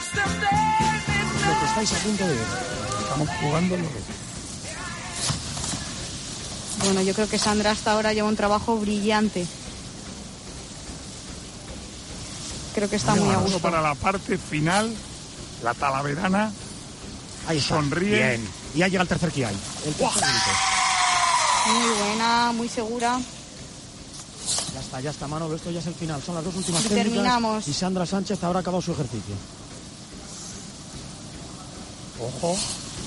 Lo que estáis a punto de ver. Estamos jugando los dos. Bueno, yo creo que Sandra hasta ahora lleva un trabajo brillante. Creo que está muy a gusto. Para la parte final, la talaverana ahí está. Sonríe. Bien. Y ahí llega el tercer kiai. Muy buena, muy segura. Ya está, Manolo, esto ya es el final. Son las dos últimas y técnicas. Terminamos. Y Sandra Sánchez habrá acabado su ejercicio. Ojo.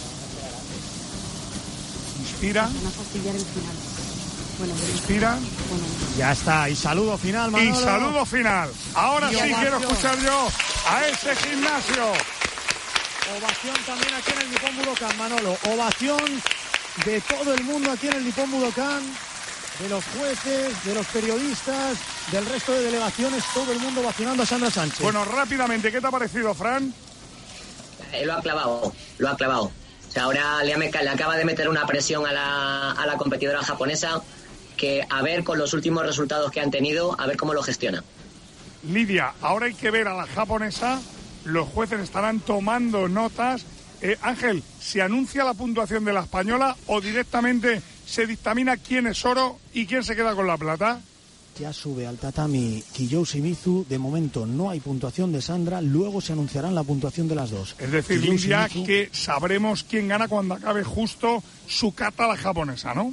Inspira. Van a fastidiar el final. Bueno, inspira. Bueno. Ya está, y saludo final, Manolo. Y saludo final. Ahora sí quiero escuchar yo a ese gimnasio. Ovación también aquí en el Nippon Budokan, Manolo. Ovación de todo el mundo aquí en el Nippon Budokan. De los jueces, de los periodistas, del resto de delegaciones, todo el mundo ovacionando a Sandra Sánchez. Bueno, rápidamente, ¿qué te ha parecido, Fran? Lo ha clavado. O sea, ahora le acaba de meter una presión a la competidora japonesa que a ver con los últimos resultados que han tenido, a ver cómo lo gestiona. Lidia, ahora hay que ver a la japonesa, los jueces estarán tomando notas. Ángel, ¿se anuncia la puntuación de la española o directamente se dictamina quién es oro y quién se queda con la plata? Ya sube al tatami Kiyou Shimizu. De momento no hay puntuación de Sandra. Luego se anunciarán la puntuación de las dos. Es decir, Lidia, que sabremos quién gana cuando acabe justo su kata la japonesa, ¿no?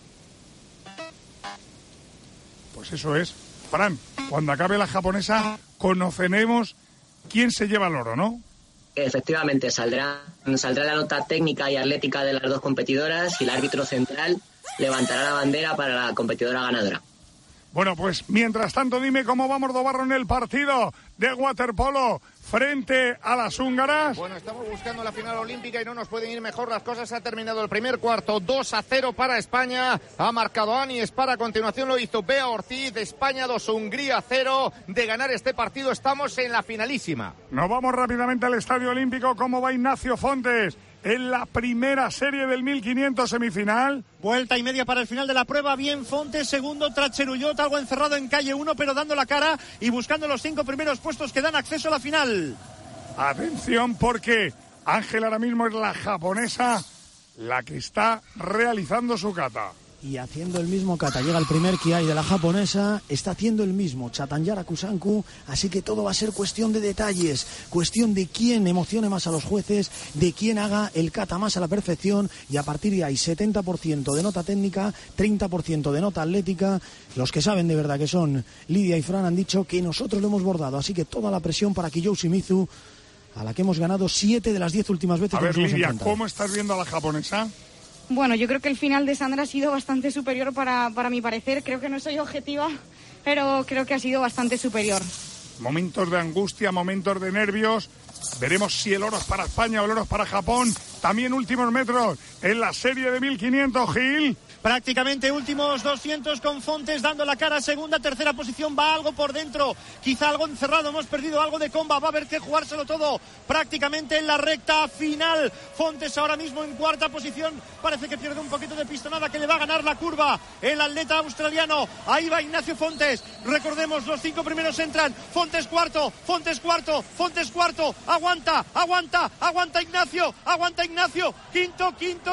Pues eso es. Fran, cuando acabe la japonesa conoceremos quién se lleva el oro, ¿no? Efectivamente, saldrá la nota técnica y atlética de las dos competidoras y el árbitro central levantará la bandera para la competidora ganadora. Bueno, pues mientras tanto dime cómo va Mordobarro en el partido de waterpolo frente a las húngaras. Bueno, estamos buscando la final olímpica y no nos pueden ir mejor las cosas. Ha terminado el primer cuarto, 2-0 para España. Ha marcado Ani Espar, a continuación lo hizo Bea Ortiz. España 2, Hungría 0. De ganar este partido estamos en la finalísima. Nos vamos rápidamente al Estadio Olímpico. ¿Cómo va Ignacio Fontes en la primera serie del 1500 semifinal? Vuelta y media para el final de la prueba. Bien Fontes, segundo Tracheruyot, algo encerrado en calle 1, pero dando la cara y buscando los 5 primeros puestos que dan acceso a la final. Atención, porque Ángel ahora mismo es la japonesa la que está realizando su kata. Y haciendo el mismo kata, llega el primer kiai de la japonesa, está haciendo el mismo Chatanyara Kusanku, así que todo va a ser cuestión de detalles, cuestión de quién emocione más a los jueces, de quién haga el kata más a la perfección, y a partir de ahí 70% de nota técnica, 30% de nota atlética. Los que saben de verdad, que son Lidia y Fran, han dicho que nosotros lo hemos bordado, así que toda la presión para Kiyou Shimizu, a la que hemos ganado 7 de las 10 últimas veces. A que ver, nos hemos Lidia, enfrentado. ¿cómo estás viendo a la japonesa? Bueno, yo creo que el final de Sandra ha sido bastante superior para mi parecer. Creo que no soy objetiva, pero creo que ha sido bastante superior. Momentos de angustia, momentos de nervios. Veremos si el oro es para España o el oro es para Japón. También últimos metros en la serie de 1500, Gil. Prácticamente últimos 200 con Fontes dando la cara, segunda, tercera posición, va algo por dentro, quizá algo encerrado, hemos perdido algo de comba, va a haber que jugárselo todo prácticamente en la recta final. Fontes ahora mismo en cuarta posición, parece que pierde un poquito de pistonada, que le va a ganar la curva el atleta australiano. Ahí va Ignacio Fontes, recordemos, los 5 primeros entran, Fontes cuarto, aguanta Ignacio, quinto,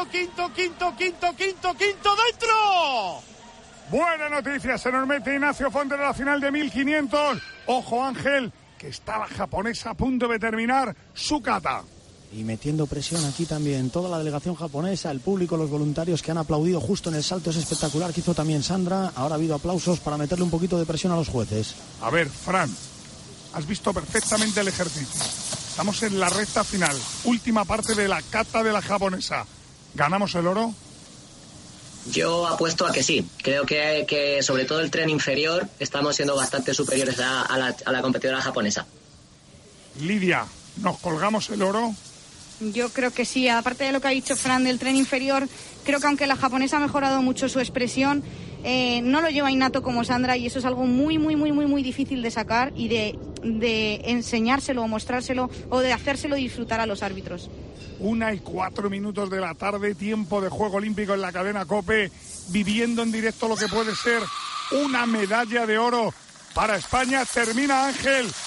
¡dentro! Buena noticia, se nos mete Ignacio Fontes en la final de 1500. Ojo, Ángel, que está la japonesa a punto de terminar su kata. Y metiendo presión aquí también toda la delegación japonesa, el público, los voluntarios que han aplaudido justo en el salto ese espectacular que hizo también Sandra. Ahora ha habido aplausos para meterle un poquito de presión a los jueces. A ver, Fran, has visto perfectamente el ejercicio. Estamos en la recta final, última parte de la kata de la japonesa. ¿Ganamos el oro? Yo apuesto a que sí. Creo que sobre todo el tren inferior estamos siendo bastante superiores a la competidora japonesa. Lidia, ¿nos colgamos el oro? Yo creo que sí, aparte de lo que ha dicho Fran del tren inferior, creo que aunque la japonesa ha mejorado mucho su expresión, no lo lleva innato como Sandra, y eso es algo muy difícil de sacar y de enseñárselo o mostrárselo o de hacérselo disfrutar a los árbitros. 1:04 de la tarde, tiempo de juego olímpico en la cadena COPE, viviendo en directo lo que puede ser una medalla de oro para España. Termina, Ángel,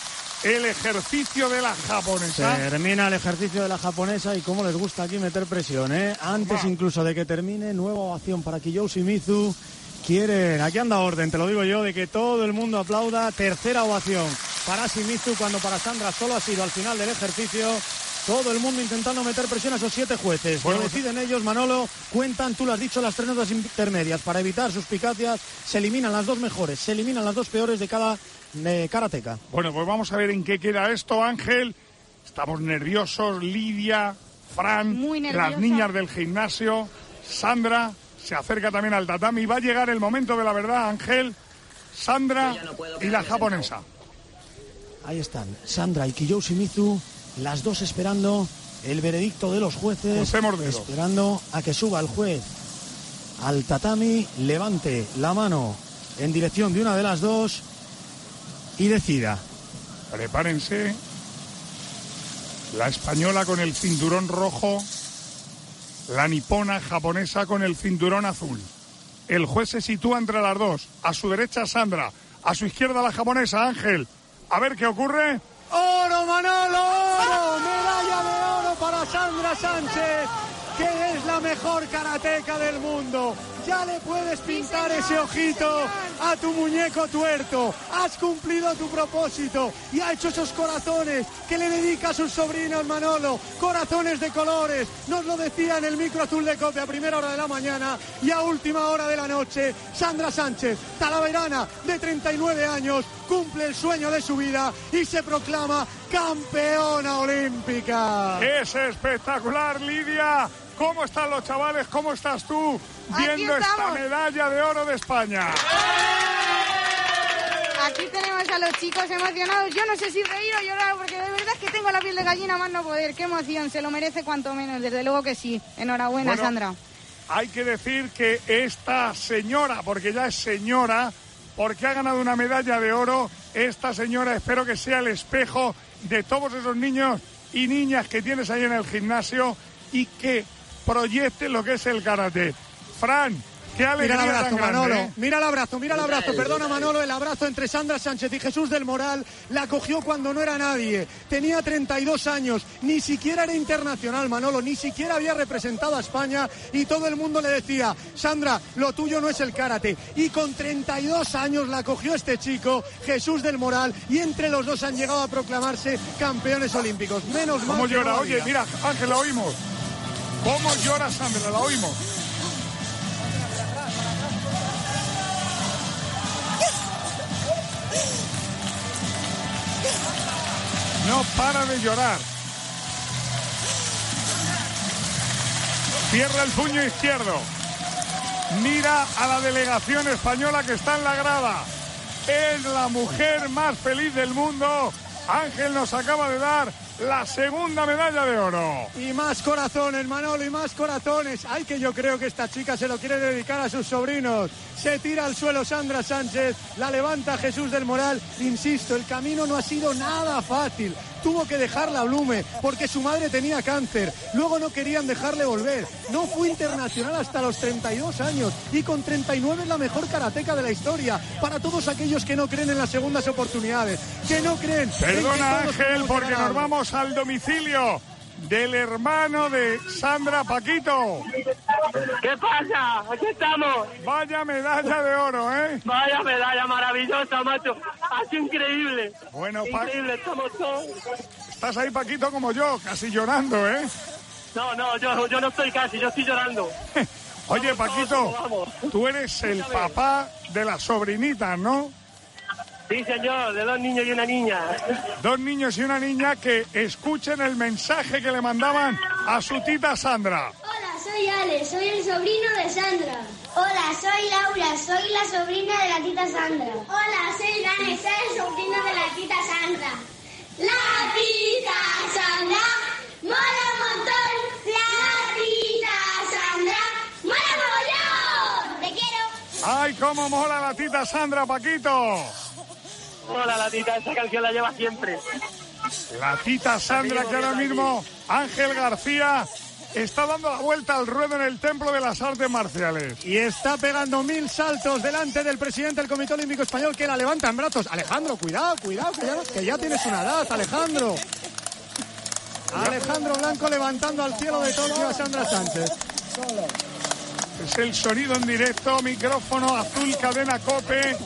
el ejercicio de la japonesa. Termina el ejercicio de la japonesa y cómo les gusta aquí meter presión, ¿eh? Antes incluso de que termine, nueva ovación para Kiyo Shimizu. Quieren, aquí anda orden, te lo digo yo, de que todo el mundo aplauda. Tercera ovación para Shimizu, cuando para Sandra solo ha sido al final del ejercicio. Todo el mundo intentando meter presión a esos 7 jueces. Bueno, lo deciden ellos, Manolo. Cuentan, tú lo has dicho, las 3 notas intermedias. Para evitar suspicacias, se eliminan las 2 mejores, se eliminan las 2 peores de cada karateka. Bueno, pues vamos a ver en qué queda esto, Ángel. Estamos nerviosos, Lidia, Fran, las niñas del gimnasio, Sandra se acerca también al tatami. Va a llegar el momento de la verdad, Ángel. Sandra y la japonesa. Ahí están, Sandra y Kiyo Shimizu, las 2 esperando el veredicto de los jueces, esperando a que suba el juez al tatami, levante la mano en dirección de una de las 2 y decida. Prepárense. La española con el cinturón rojo, la nipona japonesa con el cinturón azul. El juez se sitúa entre las 2. A su derecha Sandra, a su izquierda la japonesa, Ángel. A ver qué ocurre. ¡Oro, Manolo! ¡Oro! ¡Medalla de oro para Sandra Sánchez, que es la mejor karateca del mundo! Ya le puedes pintar ese ojito a tu muñeco tuerto. Has cumplido tu propósito y ha hecho esos corazones que le dedica a sus sobrinos, Manolo. Corazones de colores. Nos lo decía en el micro azul de COPE a primera hora de la mañana y a última hora de la noche. Sandra Sánchez, talaverana de 39 años, cumple el sueño de su vida y se proclama campeona olímpica. Es espectacular, Lidia. ¿Cómo están los chavales? ¿Cómo estás tú viendo esta medalla de oro de España? Aquí tenemos a los chicos emocionados. Yo no sé si reír o llorar, porque de verdad es que tengo la piel de gallina más no poder. Qué emoción, se lo merece cuanto menos, desde luego que sí. Enhorabuena, bueno, Sandra. Hay que decir que esta señora, porque ya es señora, porque ha ganado una medalla de oro, esta señora espero que sea el espejo de todos esos niños y niñas que tienes ahí en el gimnasio y que proyecte lo que es el karate. Fran, qué alegría. Mira el abrazo, tan grande, Manolo. ¿eh? Mira el abrazo. Perdona, Manolo, el abrazo entre Sandra Sánchez y Jesús del Moral. La cogió cuando no era nadie. Tenía 32 años. Ni siquiera era internacional, Manolo. Ni siquiera había representado a España. Y todo el mundo le decía, Sandra, lo tuyo no es el karate. Y con 32 años la cogió este chico, Jesús del Moral. Y entre los dos han llegado a proclamarse campeones olímpicos. Menos mal. ¿Cómo llora? No Oye, mira, Ángel, la oímos. ¿Cómo llora Sandra? La oímos. No para de llorar. Cierra el puño izquierdo. Mira a la delegación española que está en la grada. Es la mujer más feliz del mundo. Ángel nos acaba de dar la segunda medalla de oro. Y más corazones, Manolo, y más corazones. Ay, que yo creo que esta chica se lo quiere dedicar a sus sobrinos. Se tira al suelo Sandra Sánchez, la levanta Jesús del Moral. Insisto, el camino no ha sido nada fácil. Tuvo que dejarla Blume porque su madre tenía cáncer. Luego no querían dejarle volver. No fue internacional hasta los 32 años. Y con 39 es la mejor karateca de la historia. Para todos aquellos que no creen en las segundas oportunidades. Que no creen. Perdona, Ángel, porque nos vamos al domicilio del hermano de Sandra, Paquito. ¿Qué pasa? Aquí estamos. Vaya medalla de oro, ¿eh? Vaya medalla maravillosa, macho. Ha sido increíble. Bueno, increíble, estamos todos. Estás ahí, Paquito, como yo, casi llorando, ¿eh? No, yo no estoy casi, yo estoy llorando. Oye, Paquito, tú eres el papá de las sobrinitas, ¿no? Sí, señor, de 2 niños y una niña. 2 niños y una niña que escuchen el mensaje que le mandaban a su tita Sandra. Hola, soy Ale, soy el sobrino de Sandra. Hola, soy Laura, soy la sobrina de la tita Sandra. Hola, soy Dani, soy el sobrino de la tita Sandra. La tita Sandra, mola un montón. La tita Sandra, mola mogollón. Te quiero. ¡Ay, cómo mola la tita Sandra, Paquito! Hola, la tita, esa canción la lleva siempre. La tita Sandra, que ahora mismo Ángel García está dando la vuelta al ruedo en el Templo de las Artes Marciales. Y está pegando 1000 saltos delante del presidente del Comité Olímpico Español, que la levanta en brazos. Alejandro, cuidado, que ya tienes una edad, Alejandro. Alejandro Blanco levantando al cielo de Tokio a Sandra Sánchez. Es el sonido en directo, micrófono azul, cadena COPE.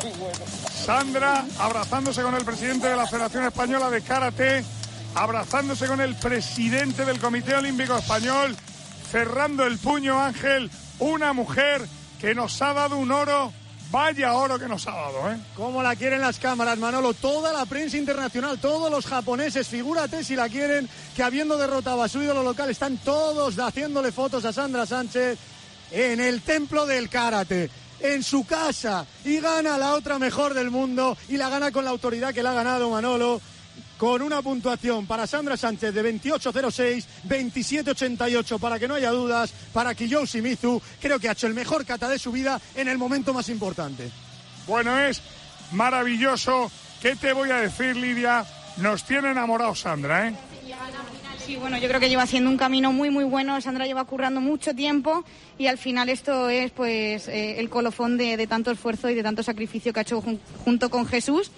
Sandra abrazándose con el presidente de la Federación Española de Karate, abrazándose con el presidente del Comité Olímpico Español, cerrando el puño, Ángel, una mujer que nos ha dado un oro. Vaya oro que nos ha dado, ¿eh? Cómo la quieren las cámaras, Manolo. Toda la prensa internacional, todos los japoneses, figúrate si la quieren, que habiendo derrotado a su ídolo local, están todos haciéndole fotos a Sandra Sánchez en el templo del karate, en su casa, y gana la otra mejor del mundo, y la gana con la autoridad que la ha ganado, Manolo, con una puntuación para Sandra Sánchez de 28.06, 27.88, para que no haya dudas, para Kiyo Shimizu. Creo que ha hecho el mejor kata de su vida en el momento más importante. Bueno, es maravilloso. ¿Qué te voy a decir, Lidia? Nos tiene enamorados Sandra, ¿eh? Sí, bueno, yo creo que lleva haciendo un camino muy, muy bueno. Sandra lleva currando mucho tiempo y al final esto es pues el colofón de tanto esfuerzo y de tanto sacrificio que ha hecho junto con Jesús.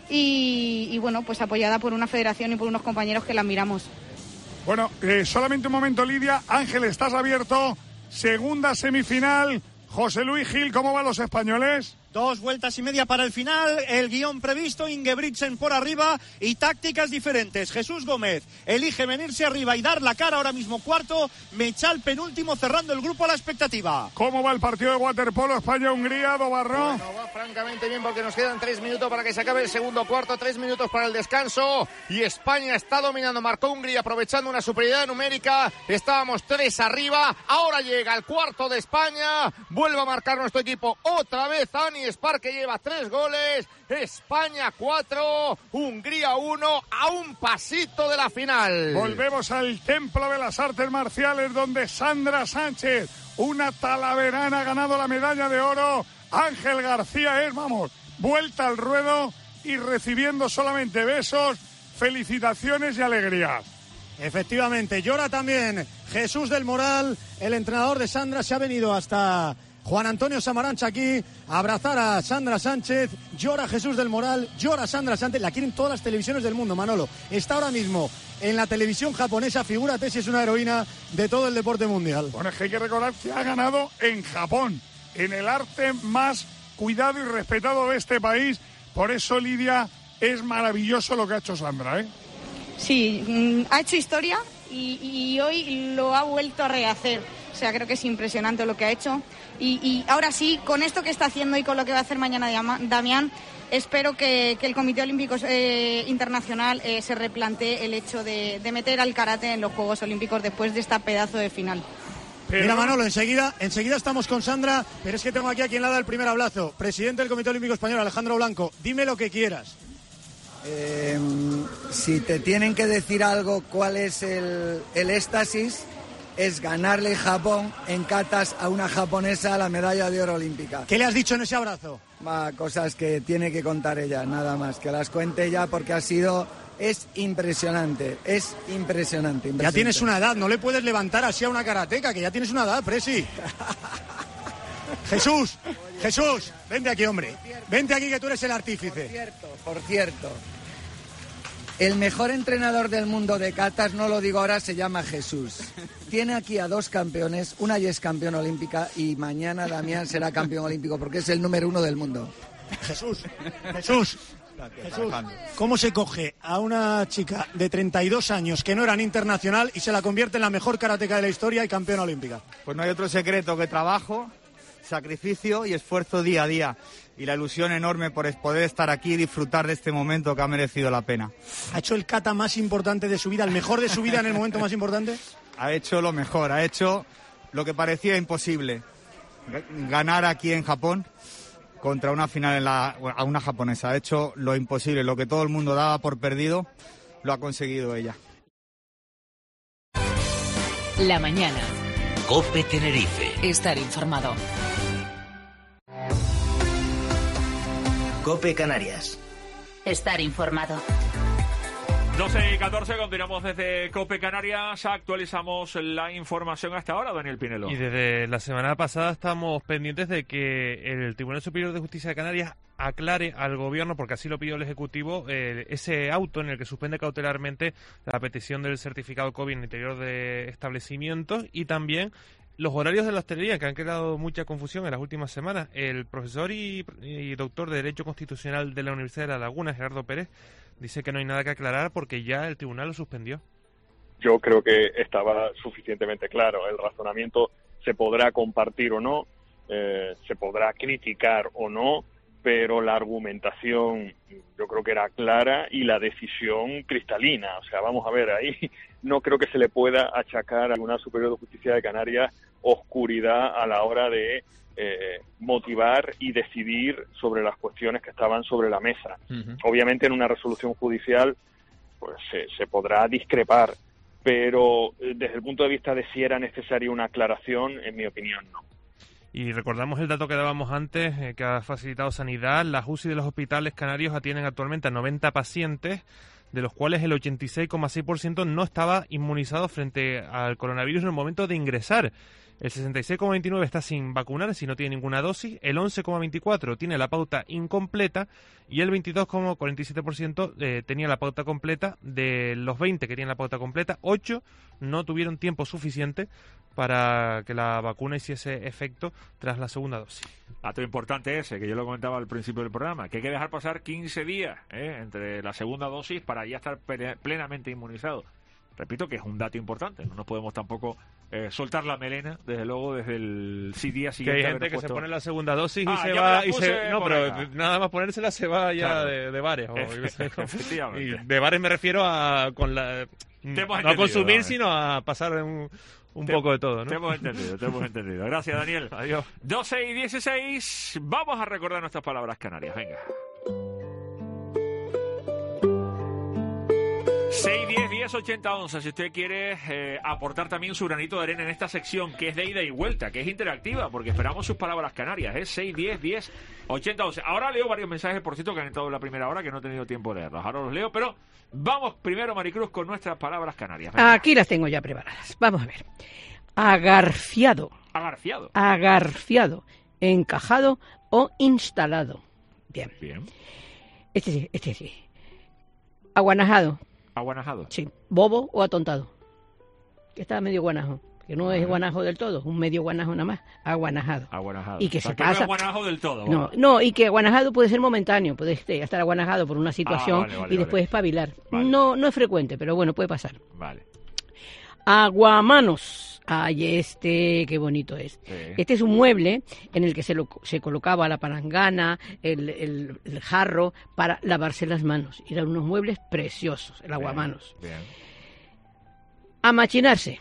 Y bueno, pues apoyada por una federación y por unos compañeros que la admiramos. Bueno, solamente un momento, Lidia. Ángel, estás abierto. Segunda semifinal. José Luis Gil, ¿cómo van los españoles? 2 vueltas y media para el final, el guión previsto, Ingebrigtsen por arriba y tácticas diferentes. Jesús Gómez elige venirse arriba y dar la cara ahora mismo cuarto. Mechal penúltimo, cerrando el grupo a la expectativa. ¿Cómo va el partido de waterpolo España-Hungría, Dobarro? Bueno, va francamente bien porque nos quedan 3 minutos para que se acabe el segundo cuarto, 3 minutos para el descanso y España está dominando. Marcó Hungría aprovechando una superioridad numérica. Estábamos 3 arriba, ahora llega el cuarto de España. Vuelve a marcar nuestro equipo otra vez Ani Spar, que lleva 3 goles. España 4, Hungría 1, a un pasito de la final. Volvemos al Templo de las Artes Marciales, donde Sandra Sánchez, una talaverana, ha ganado la medalla de oro. Ángel García es, vamos, vuelta al ruedo y recibiendo solamente besos, felicitaciones y alegrías. Efectivamente, llora también Jesús del Moral, el entrenador de Sandra. Se ha venido hasta Juan Antonio Samarancha aquí a abrazar a Sandra Sánchez. Llora Jesús del Moral, llora Sandra Sánchez. La quieren todas las televisiones del mundo, Manolo. Está ahora mismo en la televisión japonesa. Figúrate si es una heroína de todo el deporte mundial. Bueno, es que hay que recordar que ha ganado en Japón, en el arte más cuidado y respetado de este país. Por eso, Lidia, es maravilloso lo que ha hecho Sandra, ¿eh? Sí, ha hecho historia y hoy lo ha vuelto a rehacer. O sea, creo que es impresionante lo que ha hecho. Y ahora sí, con esto que está haciendo y con lo que va a hacer mañana Damián, espero que el Comité Olímpico Internacional se replantee el hecho de meter al karate en los Juegos Olímpicos después de esta pedazo de final. Mira, Manolo, enseguida estamos con Sandra, pero es que tengo aquí a quien le ha dado el primer hablazo. Presidente del Comité Olímpico Español, Alejandro Blanco, dime lo que quieras. Si te tienen que decir algo, cuál es el éxtasis, es ganarle Japón en katas a una japonesa la medalla de oro olímpica. ¿Qué le has dicho en ese abrazo? Cosas que tiene que contar ella, nada más, que las cuente ella porque es impresionante. Ya tienes una edad, no le puedes levantar así a una karateca, que ya tienes una edad, Presi. Jesús, vente aquí, hombre. Vente aquí, que tú eres el artífice. Por cierto, el mejor entrenador del mundo de katas, no lo digo ahora, se llama Jesús. Tiene aquí a 2 campeones, una ya es campeona olímpica y mañana Damián será campeón olímpico porque es el número 1 del mundo. Jesús, ¿cómo se coge a una chica de 32 años que no era ni internacional y se la convierte en la mejor karateca de la historia y campeona olímpica? Pues no hay otro secreto que trabajo, sacrificio y esfuerzo día a día. Y la ilusión enorme por poder estar aquí y disfrutar de este momento que ha merecido la pena. ¿Ha hecho el kata más importante de su vida, el mejor de su vida en el momento más importante? Ha hecho lo mejor, ha hecho lo que parecía imposible. Ganar aquí en Japón contra una final a una japonesa. Ha hecho lo imposible, lo que todo el mundo daba por perdido, lo ha conseguido ella. La mañana. COPE Tenerife. Estar informado. COPE Canarias. Estar informado. 12:14, continuamos desde COPE Canarias, actualizamos la información hasta ahora, Daniel Pinelo. Y desde la semana pasada estamos pendientes de que el Tribunal Superior de Justicia de Canarias aclare al Gobierno, porque así lo pidió el Ejecutivo, ese auto en el que suspende cautelarmente la petición del certificado COVID en el interior de establecimientos y también los horarios de la hostelería, que han creado mucha confusión en las últimas semanas. El profesor y doctor de Derecho Constitucional de la Universidad de La Laguna, Gerardo Pérez, dice que no hay nada que aclarar porque ya el tribunal lo suspendió. Yo creo que estaba suficientemente claro. El razonamiento se podrá compartir o no, se podrá criticar o no, pero la argumentación yo creo que era clara y la decisión cristalina. O sea, vamos a ver, ahí no creo que se le pueda achacar al Tribunal Superior de Justicia de Canarias oscuridad a la hora de motivar y decidir sobre las cuestiones que estaban sobre la mesa. Obviamente en una resolución judicial pues se podrá discrepar, pero desde el punto de vista de si era necesaria una aclaración, en mi opinión no. Y recordamos el dato que dábamos antes, que ha facilitado Sanidad. Las UCI de los hospitales canarios atienden actualmente a 90 pacientes, de los cuales el 86,6% no estaba inmunizado frente al coronavirus en el momento de ingresar. El 66,29% está sin vacunar, si no tiene ninguna dosis. El 11,24% tiene la pauta incompleta y el 22,47% tenía la pauta completa. De los 20 que tienen la pauta completa, 8 no tuvieron tiempo suficiente para que la vacuna hiciese efecto tras la segunda dosis. Dato importante ese, que yo lo comentaba al principio del programa, que hay que dejar pasar 15 días entre la segunda dosis para ya estar plenamente inmunizado. Repito que es un dato importante, no nos podemos tampoco soltar la melena, desde luego, desde el día siguiente. Que hay gente que se pone la segunda dosis y se va, no, pero acá. Nada más ponérsela se va ya, claro, de bares. Efectivamente. Y de bares me refiero a no a consumir, sino a pasar un poco de todo, ¿no? Te hemos entendido. Gracias, Daniel. Adiós. 12:16, vamos a recordar nuestras palabras canarias, venga. 610-1080-11, si usted quiere aportar también su granito de arena en esta sección que es de ida y vuelta, que es interactiva, porque esperamos sus palabras canarias, 610-1080-11. Ahora leo varios mensajes, por cierto, que han entrado en la primera hora, que no he tenido tiempo de leerlos. Ahora los leo, pero vamos primero, Maricruz, con nuestras palabras canarias. Venga. Aquí las tengo ya preparadas. Vamos a ver. Agarfiado. Agarfiado. Encajado o instalado. Bien. Este sí. Aguanajado. ¿Aguanajado? Sí. ¿Bobo o atontado? Que está medio guanajo. Que no es guanajo del todo, un medio guanajo nada más. Aguanajado. Y que se pasa. No es guanajo del todo. No, y que aguanajado puede ser momentáneo. Puede estar aguanajado por una situación y después espabilar. Vale. No es frecuente, pero bueno, puede pasar. Vale. Aguamanos. Ay, qué bonito es. Sí. Este es un mueble en el que se colocaba la palangana, el jarro para lavarse las manos. Eran unos muebles preciosos, el aguamanos. Bien. Amachinarse.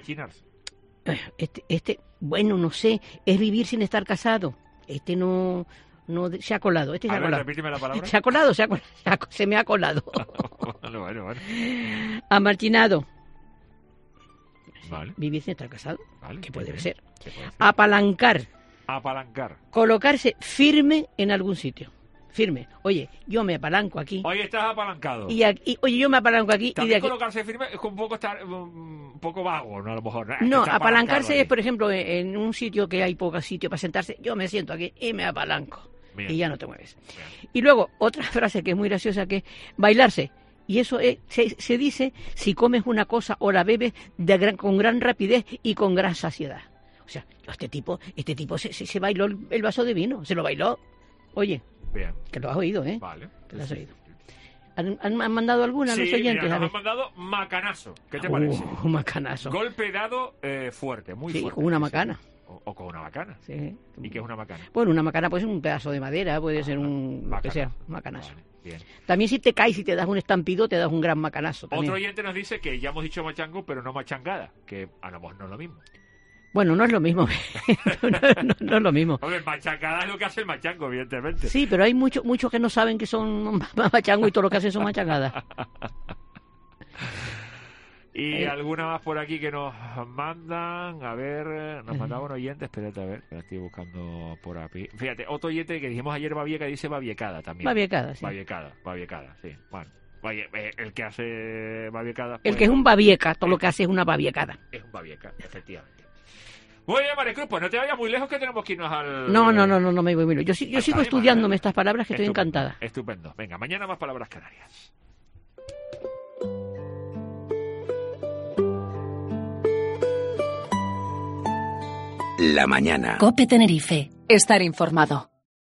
Bueno, no sé, es vivir sin estar casado. No se ha colado. Se ha colado. Repíteme la palabra. Se ha colado. Se me ha colado. Bueno. Amachinado. Vale. Vivir sin estar casado, vale, que puede ser. Apalancar. Colocarse firme en algún sitio. Firme. Oye, yo me apalanco aquí. Oye, estás apalancado. Oye, yo me apalanco aquí. También y de aquí. Colocarse firme es un poco vago, ¿no? A lo mejor. No, apalancarse es, por ejemplo, en un sitio que hay poco sitio para sentarse. Yo me siento aquí y me apalanco. Bien. Y ya no te mueves. Bien. Y luego, otra frase que es muy graciosa, que es bailarse. Y eso se dice si comes una cosa o la bebes con gran rapidez y con gran saciedad. O sea, este tipo se bailó el vaso de vino, se lo bailó. Oye, bien, que lo has oído, ¿eh? Vale. Que lo has oído. ¿Han mandado alguna los oyentes? Sí, nos han mandado macanazo. ¿Qué te parece? Un macanazo. Golpe dado fuerte, muy fuerte. Sí, con una macana. O con una macana. Sí. ¿Y qué es una macana? Bueno, una macana puede ser un pedazo de madera, puede ser lo que sea, un macanazo. Vale, bien. También si te caes y te das un estampido, te das un gran macanazo también. Otro oyente nos dice que ya hemos dicho machango, pero no machangada, que a lo mejor no es lo mismo. Bueno, no es lo mismo. no es lo mismo. Hombre, machangada es lo que hace el machango, evidentemente. Sí, pero hay muchos que no saben que son machango y todo lo que hacen son machangadas. Y alguna más por aquí que nos mandan. A ver, nos mandaba un oyente. Espérate, a ver, la estoy buscando por aquí. Fíjate, otro oyente que dijimos ayer Babieca dice babiecada también. Babiecada, sí. Babiecada, sí. Bueno, Oye, el que hace babiecada... El que es un babieca, todo lo que hace es una babiecada. Es un babieca, efectivamente. Muy bien, Maricruz, pues no te vayas muy lejos que tenemos que irnos al... No me voy. Yo sigo estudiándome estas palabras que estoy encantada. Estupendo. Venga, mañana más palabras canarias. La mañana. COPE Tenerife. Estar informado.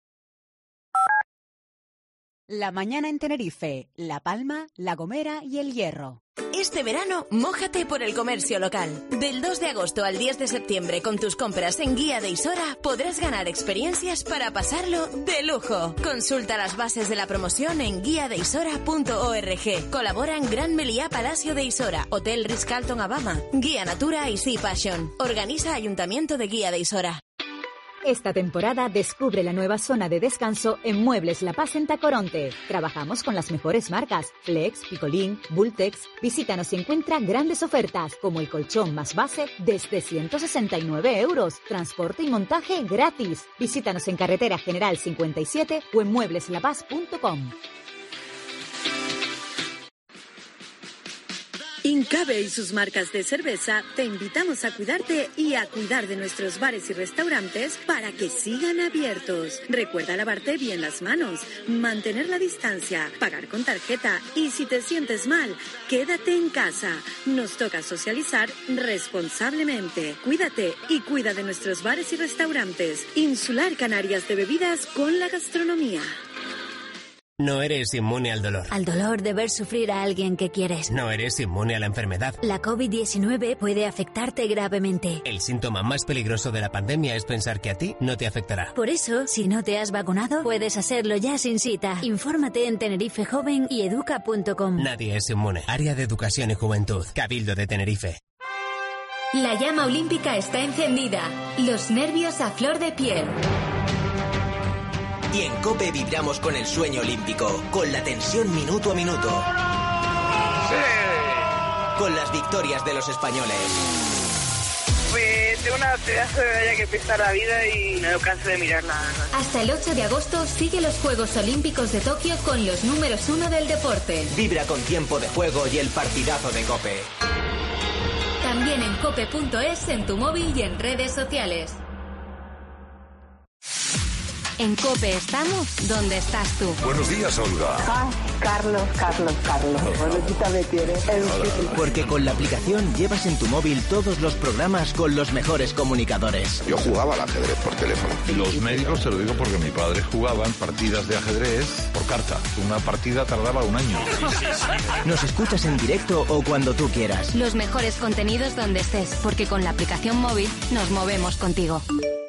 La mañana en Tenerife, La Palma, La Gomera y El Hierro. Este verano, mójate por el comercio local. Del 2 de agosto al 10 de septiembre, con tus compras en Guía de Isora, podrás ganar experiencias para pasarlo de lujo. Consulta las bases de la promoción en guiadeisora.org. Colaboran Gran Meliá Palacio de Isora, Hotel Ritz-Carlton Abama, Guía Natura y Sea Passion. Organiza Ayuntamiento de Guía de Isora. Esta temporada descubre la nueva zona de descanso en Muebles La Paz en Tacoronte. Trabajamos con las mejores marcas, Flex, Picolín, Bultex. Visítanos y encuentra grandes ofertas, como el colchón más base desde 169 €. Transporte y montaje gratis. Visítanos en Carretera General 57 o en muebleslapaz.com. Incabe y sus marcas de cerveza te invitamos a cuidarte y a cuidar de nuestros bares y restaurantes para que sigan abiertos. Recuerda lavarte bien las manos, mantener la distancia, pagar con tarjeta y si te sientes mal, quédate en casa. Nos toca socializar responsablemente. Cuídate y cuida de nuestros bares y restaurantes. Insular Canarias de bebidas con la gastronomía. No eres inmune al dolor. Al dolor de ver sufrir a alguien que quieres. No eres inmune a la enfermedad. La COVID-19 puede afectarte gravemente. El síntoma más peligroso de la pandemia es pensar que a ti no te afectará. Por eso, si no te has vacunado, puedes hacerlo ya sin cita. Infórmate en Tenerife Joven y educa.com. Nadie es inmune. Área de Educación y Juventud. Cabildo de Tenerife. La llama olímpica está encendida. Los nervios a flor de piel. Y en COPE vibramos con el sueño olímpico, con la tensión minuto a minuto. ¡Sí! Con las victorias de los españoles. Pues tengo una pedazo de medalla que pesa la vida y no canso de mirarla. Hasta el 8 de agosto sigue los Juegos Olímpicos de Tokio con los números 1 del deporte. Vibra con tiempo de juego y el partidazo de COPE. También en cope.es, en tu móvil y en redes sociales. En COPE estamos donde estás tú. Buenos días, Olga. Carlos. Bonita me tienes. Porque con la aplicación llevas en tu móvil todos los programas con los mejores comunicadores. Yo jugaba al ajedrez por teléfono. Los médicos te lo digo porque mi padre jugaba en partidas de ajedrez por carta. Una partida tardaba un año. Nos escuchas en directo o cuando tú quieras. Los mejores contenidos donde estés, porque con la aplicación móvil nos movemos contigo.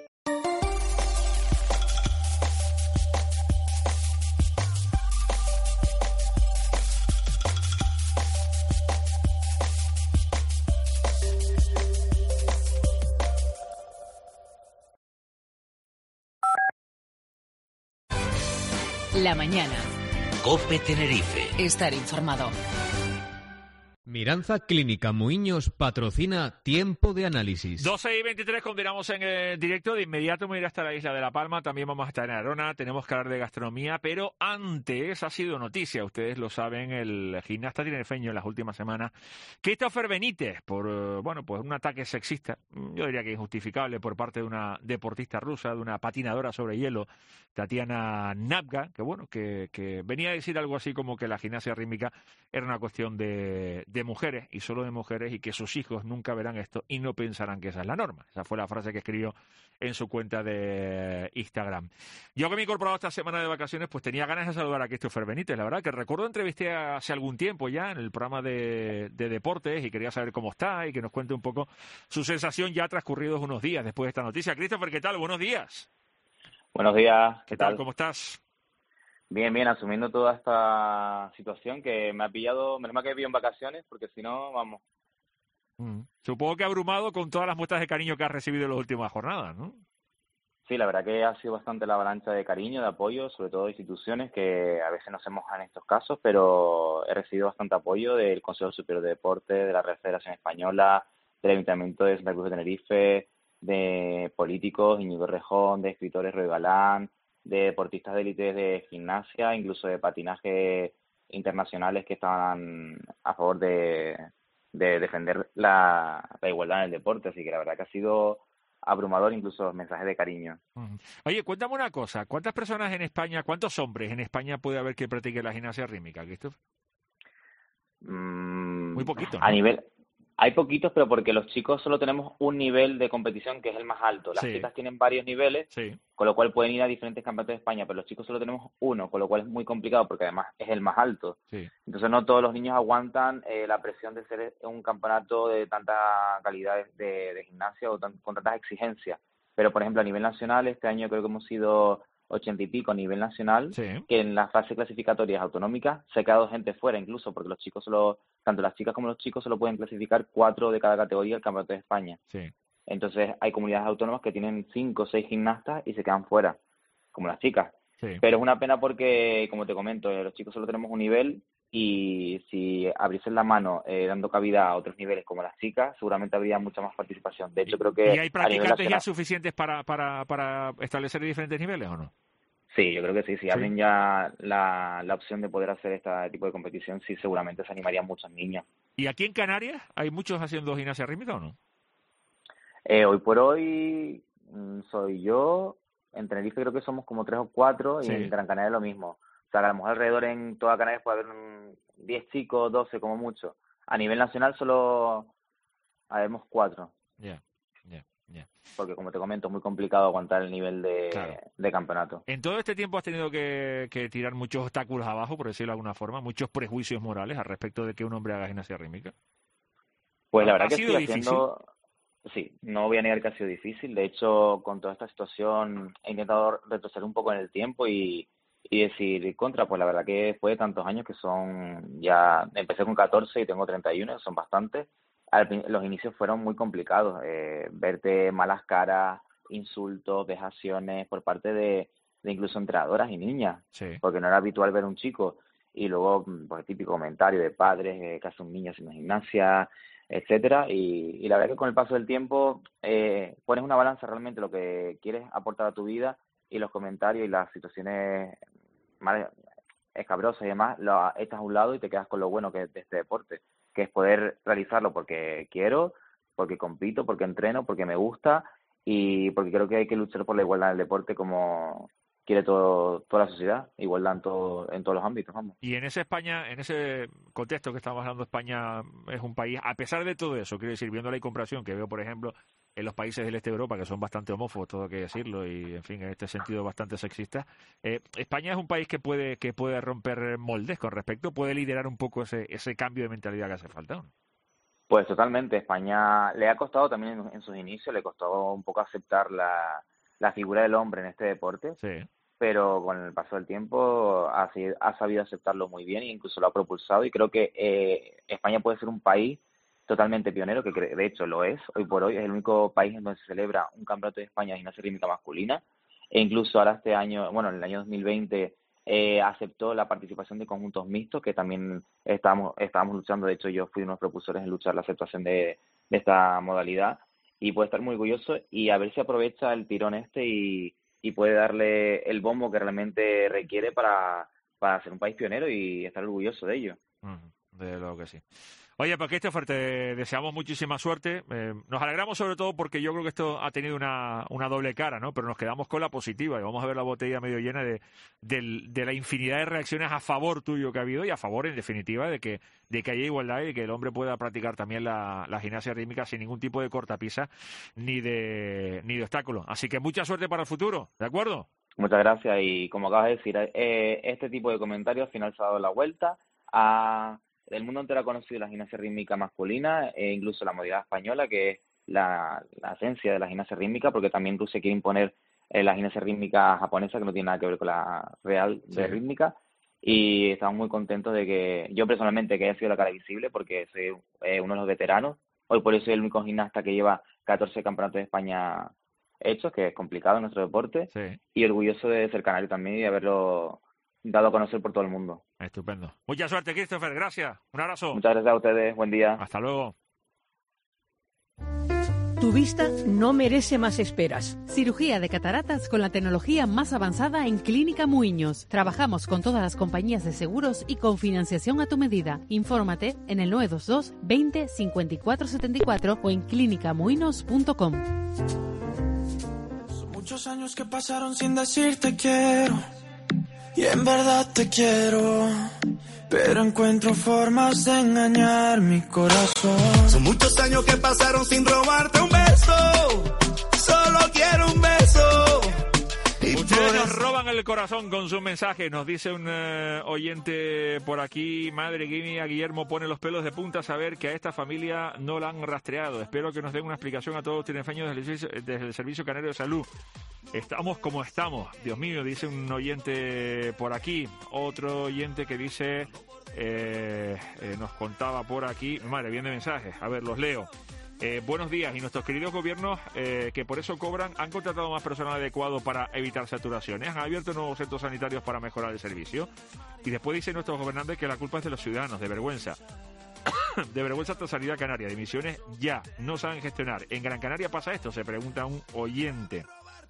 La mañana. COPE Tenerife. Estar informado. Miranza Clínica Muiños patrocina Tiempo de Análisis. 12:23, continuamos en directo. De inmediato me iré hasta la isla de La Palma. También vamos a estar en Arona. Tenemos que hablar de gastronomía. Pero antes ha sido noticia, ustedes lo saben, el gimnasta tinerfeño en las últimas semanas, Christopher Benítez, por pues un ataque sexista, yo diría que injustificable, por parte de una deportista rusa, de una patinadora sobre hielo, Tatiana Navga, que venía a decir algo así como que la gimnasia rítmica era una cuestión de mujeres y solo de mujeres, y que sus hijos nunca verán esto y no pensarán que esa es la norma. Esa fue la frase que escribió en su cuenta de Instagram. Yo, que me he incorporado esta semana de vacaciones, pues tenía ganas de saludar a Christopher Benítez. La verdad que recuerdo entrevisté hace algún tiempo ya en el programa de deportes y quería saber cómo está y que nos cuente un poco su sensación ya transcurridos unos días después de esta noticia. Christopher, ¿qué tal? Buenos días. Buenos días. ¿Qué tal? ¿Cómo estás? Bien, asumiendo toda esta situación que me ha pillado. Menos mal que he en vacaciones, porque si no, vamos. Supongo que abrumado con todas las muestras de cariño que has recibido en las últimas jornadas, ¿no? Sí, la verdad que ha sido bastante la avalancha de cariño, de apoyo, sobre todo de instituciones que a veces no se mojan en estos casos, pero he recibido bastante apoyo del Consejo Superior de Deportes, de la Real Federación Española, del Ayuntamiento de Santa Cruz de Tenerife, de políticos, Íñigo Errejón, de escritores, Roy Galán, de deportistas de élite de gimnasia, incluso de patinaje internacionales que estaban a favor de defender la igualdad en el deporte, así que la verdad que ha sido abrumador, incluso los mensajes de cariño. Oye, cuéntame una cosa, ¿cuántas personas en España, cuántos hombres en España puede haber que practiquen la gimnasia rítmica, Christoph? Muy poquito, ¿no? Hay poquitos, pero porque los chicos solo tenemos un nivel de competición que es el más alto. Las chicas tienen varios niveles, con lo cual pueden ir a diferentes campeonatos de España, pero los chicos solo tenemos uno, con lo cual es muy complicado porque además es el más alto. Entonces no todos los niños aguantan la presión de ser un campeonato de tanta calidad de gimnasia o con tantas exigencias. Pero, por ejemplo, a nivel nacional, este año creo que hemos sido 80 y pico a nivel nacional, que en las fases clasificatorias autonómicas se ha quedado gente fuera incluso, porque los chicos tanto las chicas como los chicos solo pueden clasificar 4 de cada categoría al Campeonato de España. Entonces hay comunidades autónomas que tienen 5 o 6 gimnastas y se quedan fuera, como las chicas. Pero es una pena porque, como te comento, los chicos solo tenemos un nivel y si abriesen la mano dando cabida a otros niveles como las chicas, seguramente habría mucha más participación. De hecho, creo que... ¿Y hay practicantes ya suficientes para establecer diferentes niveles o no? Sí, yo creo que sí. Si abren ya la opción de poder hacer este tipo de competición, sí, seguramente se animarían muchos niños. ¿Y aquí en Canarias hay muchos haciendo gimnasia rítmica o no? Hoy por hoy soy yo. En Tenerife creo que somos como 3 o 4 y en Gran Canaria lo mismo. O sea, que a lo mejor alrededor en toda Canarias puede haber 10 chicos, 12 como mucho. A nivel nacional solo habemos 4. Porque, como te comento, es muy complicado aguantar el nivel de campeonato. En todo este tiempo has tenido que tirar muchos obstáculos abajo, por decirlo de alguna forma, muchos prejuicios morales al respecto de que un hombre haga gimnasia rítmica. Pues la verdad que estoy haciendo... Sí, no voy a negar que ha sido difícil. De hecho, con toda esta situación he intentado retroceder un poco en el tiempo y decir pues la verdad que fue tantos años que son ya... Empecé con 14 y tengo 31, son bastantes. Los inicios fueron muy complicados, verte malas caras, insultos, vejaciones por parte de incluso entrenadoras y niñas, porque no era habitual ver un chico y luego pues típico comentario de padres que hace un niño haciendo gimnasia, etcétera, y la verdad que con el paso del tiempo pones una balanza realmente lo que quieres aportar a tu vida y los comentarios y las situaciones más escabrosas y demás lo echas a un lado y te quedas con lo bueno que es de este deporte, que es poder realizarlo porque quiero, porque compito, porque entreno, porque me gusta y porque creo que hay que luchar por la igualdad en el deporte como quiere toda la sociedad, igualdad en todos los ámbitos, vamos. Y en España, en ese contexto que estamos hablando, España es un país, a pesar de todo eso, quiero decir, viendo la incomprensión que veo, por ejemplo, en los países del este de Europa, que son bastante homófobos, todo hay que decirlo, y en fin, en este sentido bastante sexistas, España es un país que puede romper moldes con respecto, puede liderar un poco ese cambio de mentalidad que hace falta, ¿no? Pues totalmente. España le ha costado también en sus inicios, le costó un poco aceptar la figura del hombre en este deporte, pero con el paso del tiempo ha sabido aceptarlo muy bien e incluso lo ha propulsado y creo que España puede ser un país totalmente pionero, que de hecho lo es. Hoy por hoy es el único país en donde se celebra un campeonato de España de gimnasia rítmica masculina e incluso ahora este año, en el año 2020 aceptó la participación de conjuntos mixtos, que también estábamos luchando. De hecho, yo fui uno de los propulsores en luchar la aceptación de esta modalidad y puede estar muy orgulloso y a ver si aprovecha el tirón y puede darle el bombo que realmente requiere para ser un país pionero y estar orgulloso de ello. De lo que sí. Oye, pues Christopher, te deseamos muchísima suerte. Nos alegramos sobre todo porque yo creo que esto ha tenido una doble cara, ¿no? Pero nos quedamos con la positiva y vamos a ver la botella medio llena de la infinidad de reacciones a favor tuyo que ha habido y a favor, en definitiva, de que haya igualdad y que el hombre pueda practicar también la gimnasia rítmica sin ningún tipo de cortapisa ni de obstáculo. Así que mucha suerte para el futuro, ¿de acuerdo? Muchas gracias y como acabas de decir, este tipo de comentarios al final se ha dado la vuelta el mundo entero ha conocido la gimnasia rítmica masculina e incluso la modalidad española, que es la esencia de la gimnasia rítmica, porque también Rusia quiere imponer la gimnasia rítmica japonesa, que no tiene nada que ver con la real de rítmica, y estamos muy contentos de que yo personalmente que haya sido la cara visible, porque soy uno de los veteranos. Hoy por eso soy el único gimnasta que lleva 14 campeonatos de España hechos, que es complicado en nuestro deporte, y orgulloso de ser canario también y de haberlo dado a conocer por todo el mundo. Estupendo. Mucha suerte, Christopher. Gracias. Un abrazo. Muchas gracias a ustedes. Buen día. Hasta luego. Tu vista no merece más esperas. Cirugía de cataratas con la tecnología más avanzada en Clínica Muiños. Trabajamos con todas las compañías de seguros y con financiación a tu medida. Infórmate en el 922 20 54 74 o en clinicamuinos.com. Son muchos años que pasaron sin decirte quiero, y en verdad te quiero, pero encuentro formas de engañar mi corazón. Son muchos años que pasaron sin robarte un beso, solo quiero un beso. Ustedes nos roban el corazón con sus mensajes. Nos dice un oyente por aquí: madre mía, Guillermo pone los pelos de punta saber que a esta familia no la han rastreado. Espero que nos den una explicación a todos los tinerfeños desde el Servicio Canario de Salud. Estamos como estamos. Dios mío, dice un oyente por aquí. Otro oyente que dice, nos contaba por aquí. Madre, bien de mensajes. A ver, los leo. Buenos días. Y nuestros queridos gobiernos, que por eso cobran, han contratado más personal adecuado para evitar saturaciones, han abierto nuevos centros sanitarios para mejorar el servicio. Y después dicen nuestros gobernantes que la culpa es de los ciudadanos. De vergüenza. De vergüenza esta sanidad canaria. Dimisiones ya. No saben gestionar. ¿En Gran Canaria pasa esto?, se pregunta un oyente.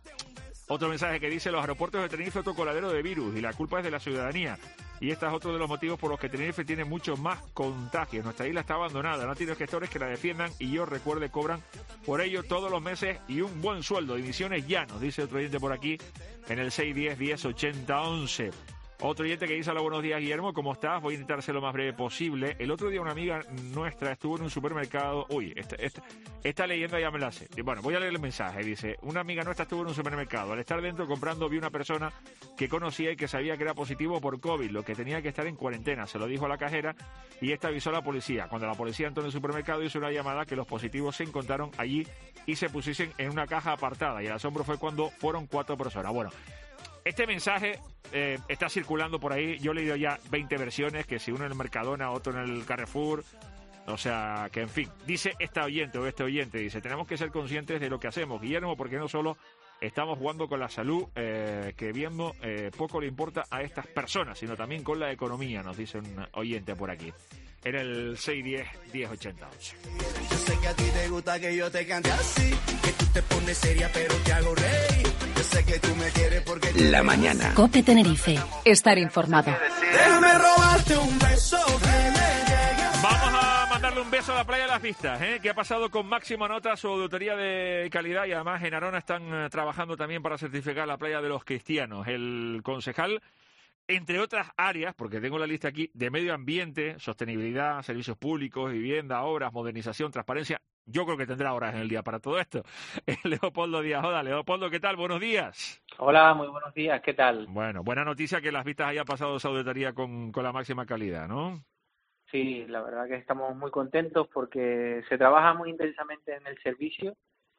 Otro mensaje que dice: los aeropuertos de Tenerife otro coladero de virus y la culpa es de la ciudadanía. Y este es otro de los motivos por los que Tenerife tiene muchos más contagios. Nuestra isla está abandonada, no tiene gestores que la defiendan y yo recuerde cobran por ello todos los meses y un buen sueldo. Dimisiones ya, nos dice otro oyente por aquí en el 610 10 80 11. Otro oyente que dice: hola, buenos días, Guillermo, ¿cómo estás? Voy a intentar ser lo más breve posible. El otro día una amiga nuestra estuvo en un supermercado. Uy, esta leyenda ya me la sé. Bueno, voy a leer el mensaje. Dice: una amiga nuestra estuvo en un supermercado. Al estar dentro comprando, vi una persona que conocía y que sabía que era positivo por COVID, lo que tenía que estar en cuarentena. Se lo dijo a la cajera y esta avisó a la policía. Cuando la policía entró en el supermercado, hizo una llamada que los positivos se encontraron allí y se pusiesen en una caja apartada. Y el asombro fue cuando fueron 4 personas. Bueno, este mensaje está circulando por ahí. Yo he leído ya 20 versiones, que si uno en el Mercadona, otro en el Carrefour. O sea, que en fin, dice esta oyente o este oyente, dice: tenemos que ser conscientes de lo que hacemos, Guillermo, porque no solo estamos jugando con la salud, que viendo poco le importa a estas personas, sino también con la economía, nos dice un oyente por aquí. En el 610 1080 11. Yo sé que a ti te gusta que yo te cante así, que tú te pones seria pero te hago reír. Yo sé que tú me quieres porque La mañana. COPE Tenerife. Estar informado. Déjame robarte un beso que me llegue. Vamos a mandarle un beso a la Playa de las Vistas, que ha pasado con máxima nota su auditoría de calidad, y además en Arona están trabajando también para certificar la Playa de los Cristianos. El concejal, entre otras áreas, porque tengo la lista aquí, de medio ambiente, sostenibilidad, servicios públicos, vivienda, obras, modernización, transparencia. Yo creo que tendrá horas en el día para todo esto. Leopoldo Díaz. Hola, Leopoldo, ¿qué tal? Buenos días. Hola, muy buenos días, ¿qué tal? Bueno, buena noticia que Las Vistas haya pasado esa auditoría con la máxima calidad, ¿no? Sí, la verdad que estamos muy contentos porque se trabaja muy intensamente en el servicio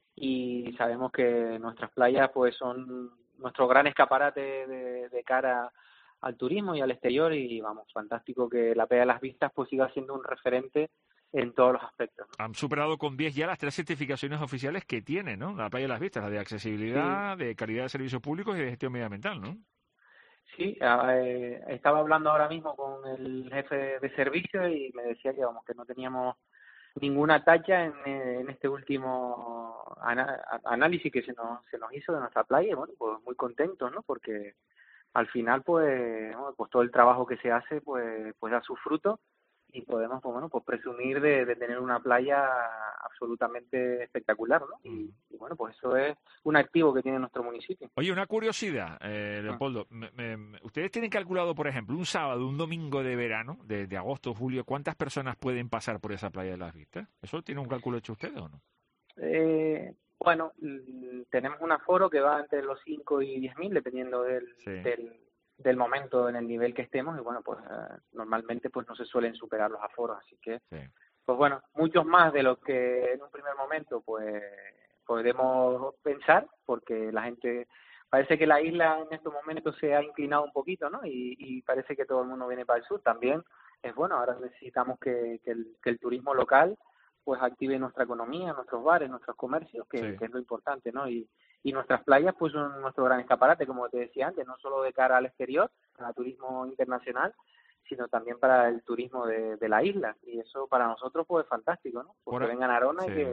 y sabemos que nuestras playas pues son nuestro gran escaparate de cara al turismo y al exterior, y vamos, fantástico que la Playa de las Vistas pues siga siendo un referente en todos los aspectos, ¿no? Han superado con 10 ya las 3 certificaciones oficiales que tiene, ¿no?, la Playa de las Vistas, la de accesibilidad, sí, de calidad de servicios públicos y de gestión medioambiental, ¿no? Sí, estaba hablando ahora mismo con el jefe de servicio y me decía que vamos, que no teníamos ninguna talla en este último análisis que se nos hizo de nuestra playa, y bueno, pues muy contentos, ¿no?, porque al final pues todo el trabajo que se hace pues da sus frutos y podemos pues presumir de tener una playa absolutamente espectacular, ¿no? Y bueno, pues eso es un activo que tiene nuestro municipio. Oye, una curiosidad, Leopoldo, ustedes tienen calculado, por ejemplo, un sábado, un domingo de verano, de agosto, julio, ¿cuántas personas pueden pasar por esa Playa de las Vistas? ¿Eso tiene un cálculo hecho ustedes o no? Bueno, tenemos un aforo que va entre los 5 y 10.000, dependiendo del momento, en el nivel que estemos, y bueno, pues normalmente pues no se suelen superar los aforos, así que pues bueno, muchos más de lo que en un primer momento pues podemos pensar, porque la gente, parece que la isla en estos momentos se ha inclinado un poquito, ¿no? Y parece que todo el mundo viene para el sur. También es bueno, ahora necesitamos que el turismo local pues active nuestra economía, nuestros bares, nuestros comercios, que es lo importante, ¿no? Y nuestras playas pues son nuestro gran escaparate, como te decía antes, no solo de cara al exterior, para turismo internacional, sino también para el turismo de la isla, y eso para nosotros pues es fantástico, ¿no? Porque vengan a Arona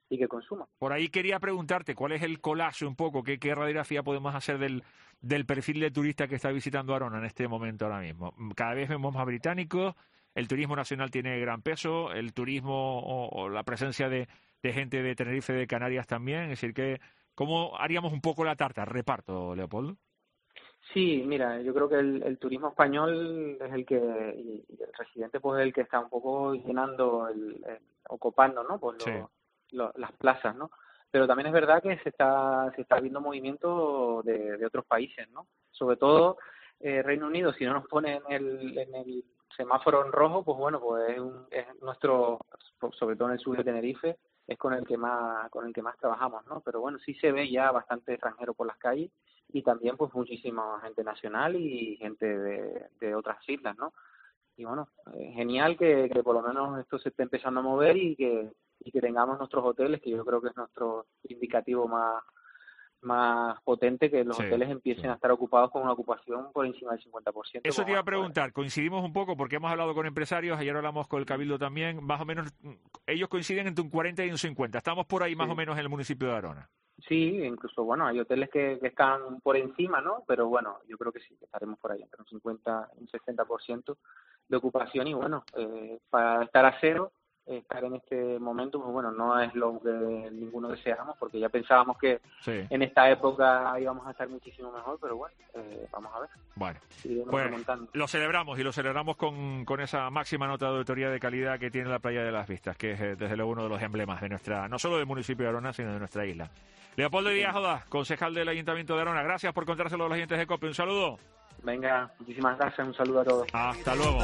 que consuman. Por ahí quería preguntarte, ¿cuál es el collage un poco? ¿Qué radiografía podemos hacer del perfil de turista que está visitando Arona en este momento ahora mismo? Cada vez vemos más británicos, el turismo nacional tiene gran peso, el turismo o la presencia de gente de Tenerife, de Canarias también, es decir, que ¿cómo haríamos un poco la tarta, el reparto, Leopoldo? Sí, mira, yo creo que el turismo español es el que, y el residente pues es el que está un poco llenando, ocupando, ¿no? Pues sí. Las plazas, ¿no? Pero también es verdad que se está viendo movimiento de otros países, ¿no? Sobre todo Reino Unido, si no nos pone en el semáforo en rojo, pues bueno, pues es nuestro, sobre todo en el sur de Tenerife, es con el que más trabajamos, ¿no? Pero bueno, sí se ve ya bastante extranjero por las calles y también pues muchísima gente nacional y gente de otras islas, ¿no? Y bueno, genial que por lo menos esto se esté empezando a mover y que tengamos nuestros hoteles, que yo creo que es nuestro indicativo más potente, que los hoteles empiecen a estar ocupados con una ocupación por encima del 50%. Eso te iba a preguntar, coincidimos un poco porque hemos hablado con empresarios, ayer hablamos con el Cabildo también, más o menos ellos coinciden entre un 40 y un 50, estamos por ahí más o menos en el municipio de Arona. Sí, incluso, bueno, hay hoteles que están por encima, ¿no? Pero bueno, yo creo que sí, que estaremos por ahí, entre un 50 y un 60% de ocupación y bueno, para estar a cero, estar en este momento, pues bueno, no es lo que ninguno deseamos, porque ya pensábamos que en esta época íbamos a estar muchísimo mejor, pero bueno, vamos a ver. Bueno, pues lo celebramos y lo celebramos con esa máxima nota de auditoría de calidad que tiene la Playa de las Vistas, que es desde luego uno de los emblemas de nuestra, no solo del municipio de Arona, sino de nuestra isla. Leopoldo Díaz Ordaz, concejal del Ayuntamiento de Arona, gracias por contárselo a los oyentes de COPE, un saludo. Venga, muchísimas gracias, un saludo a todos. Hasta luego.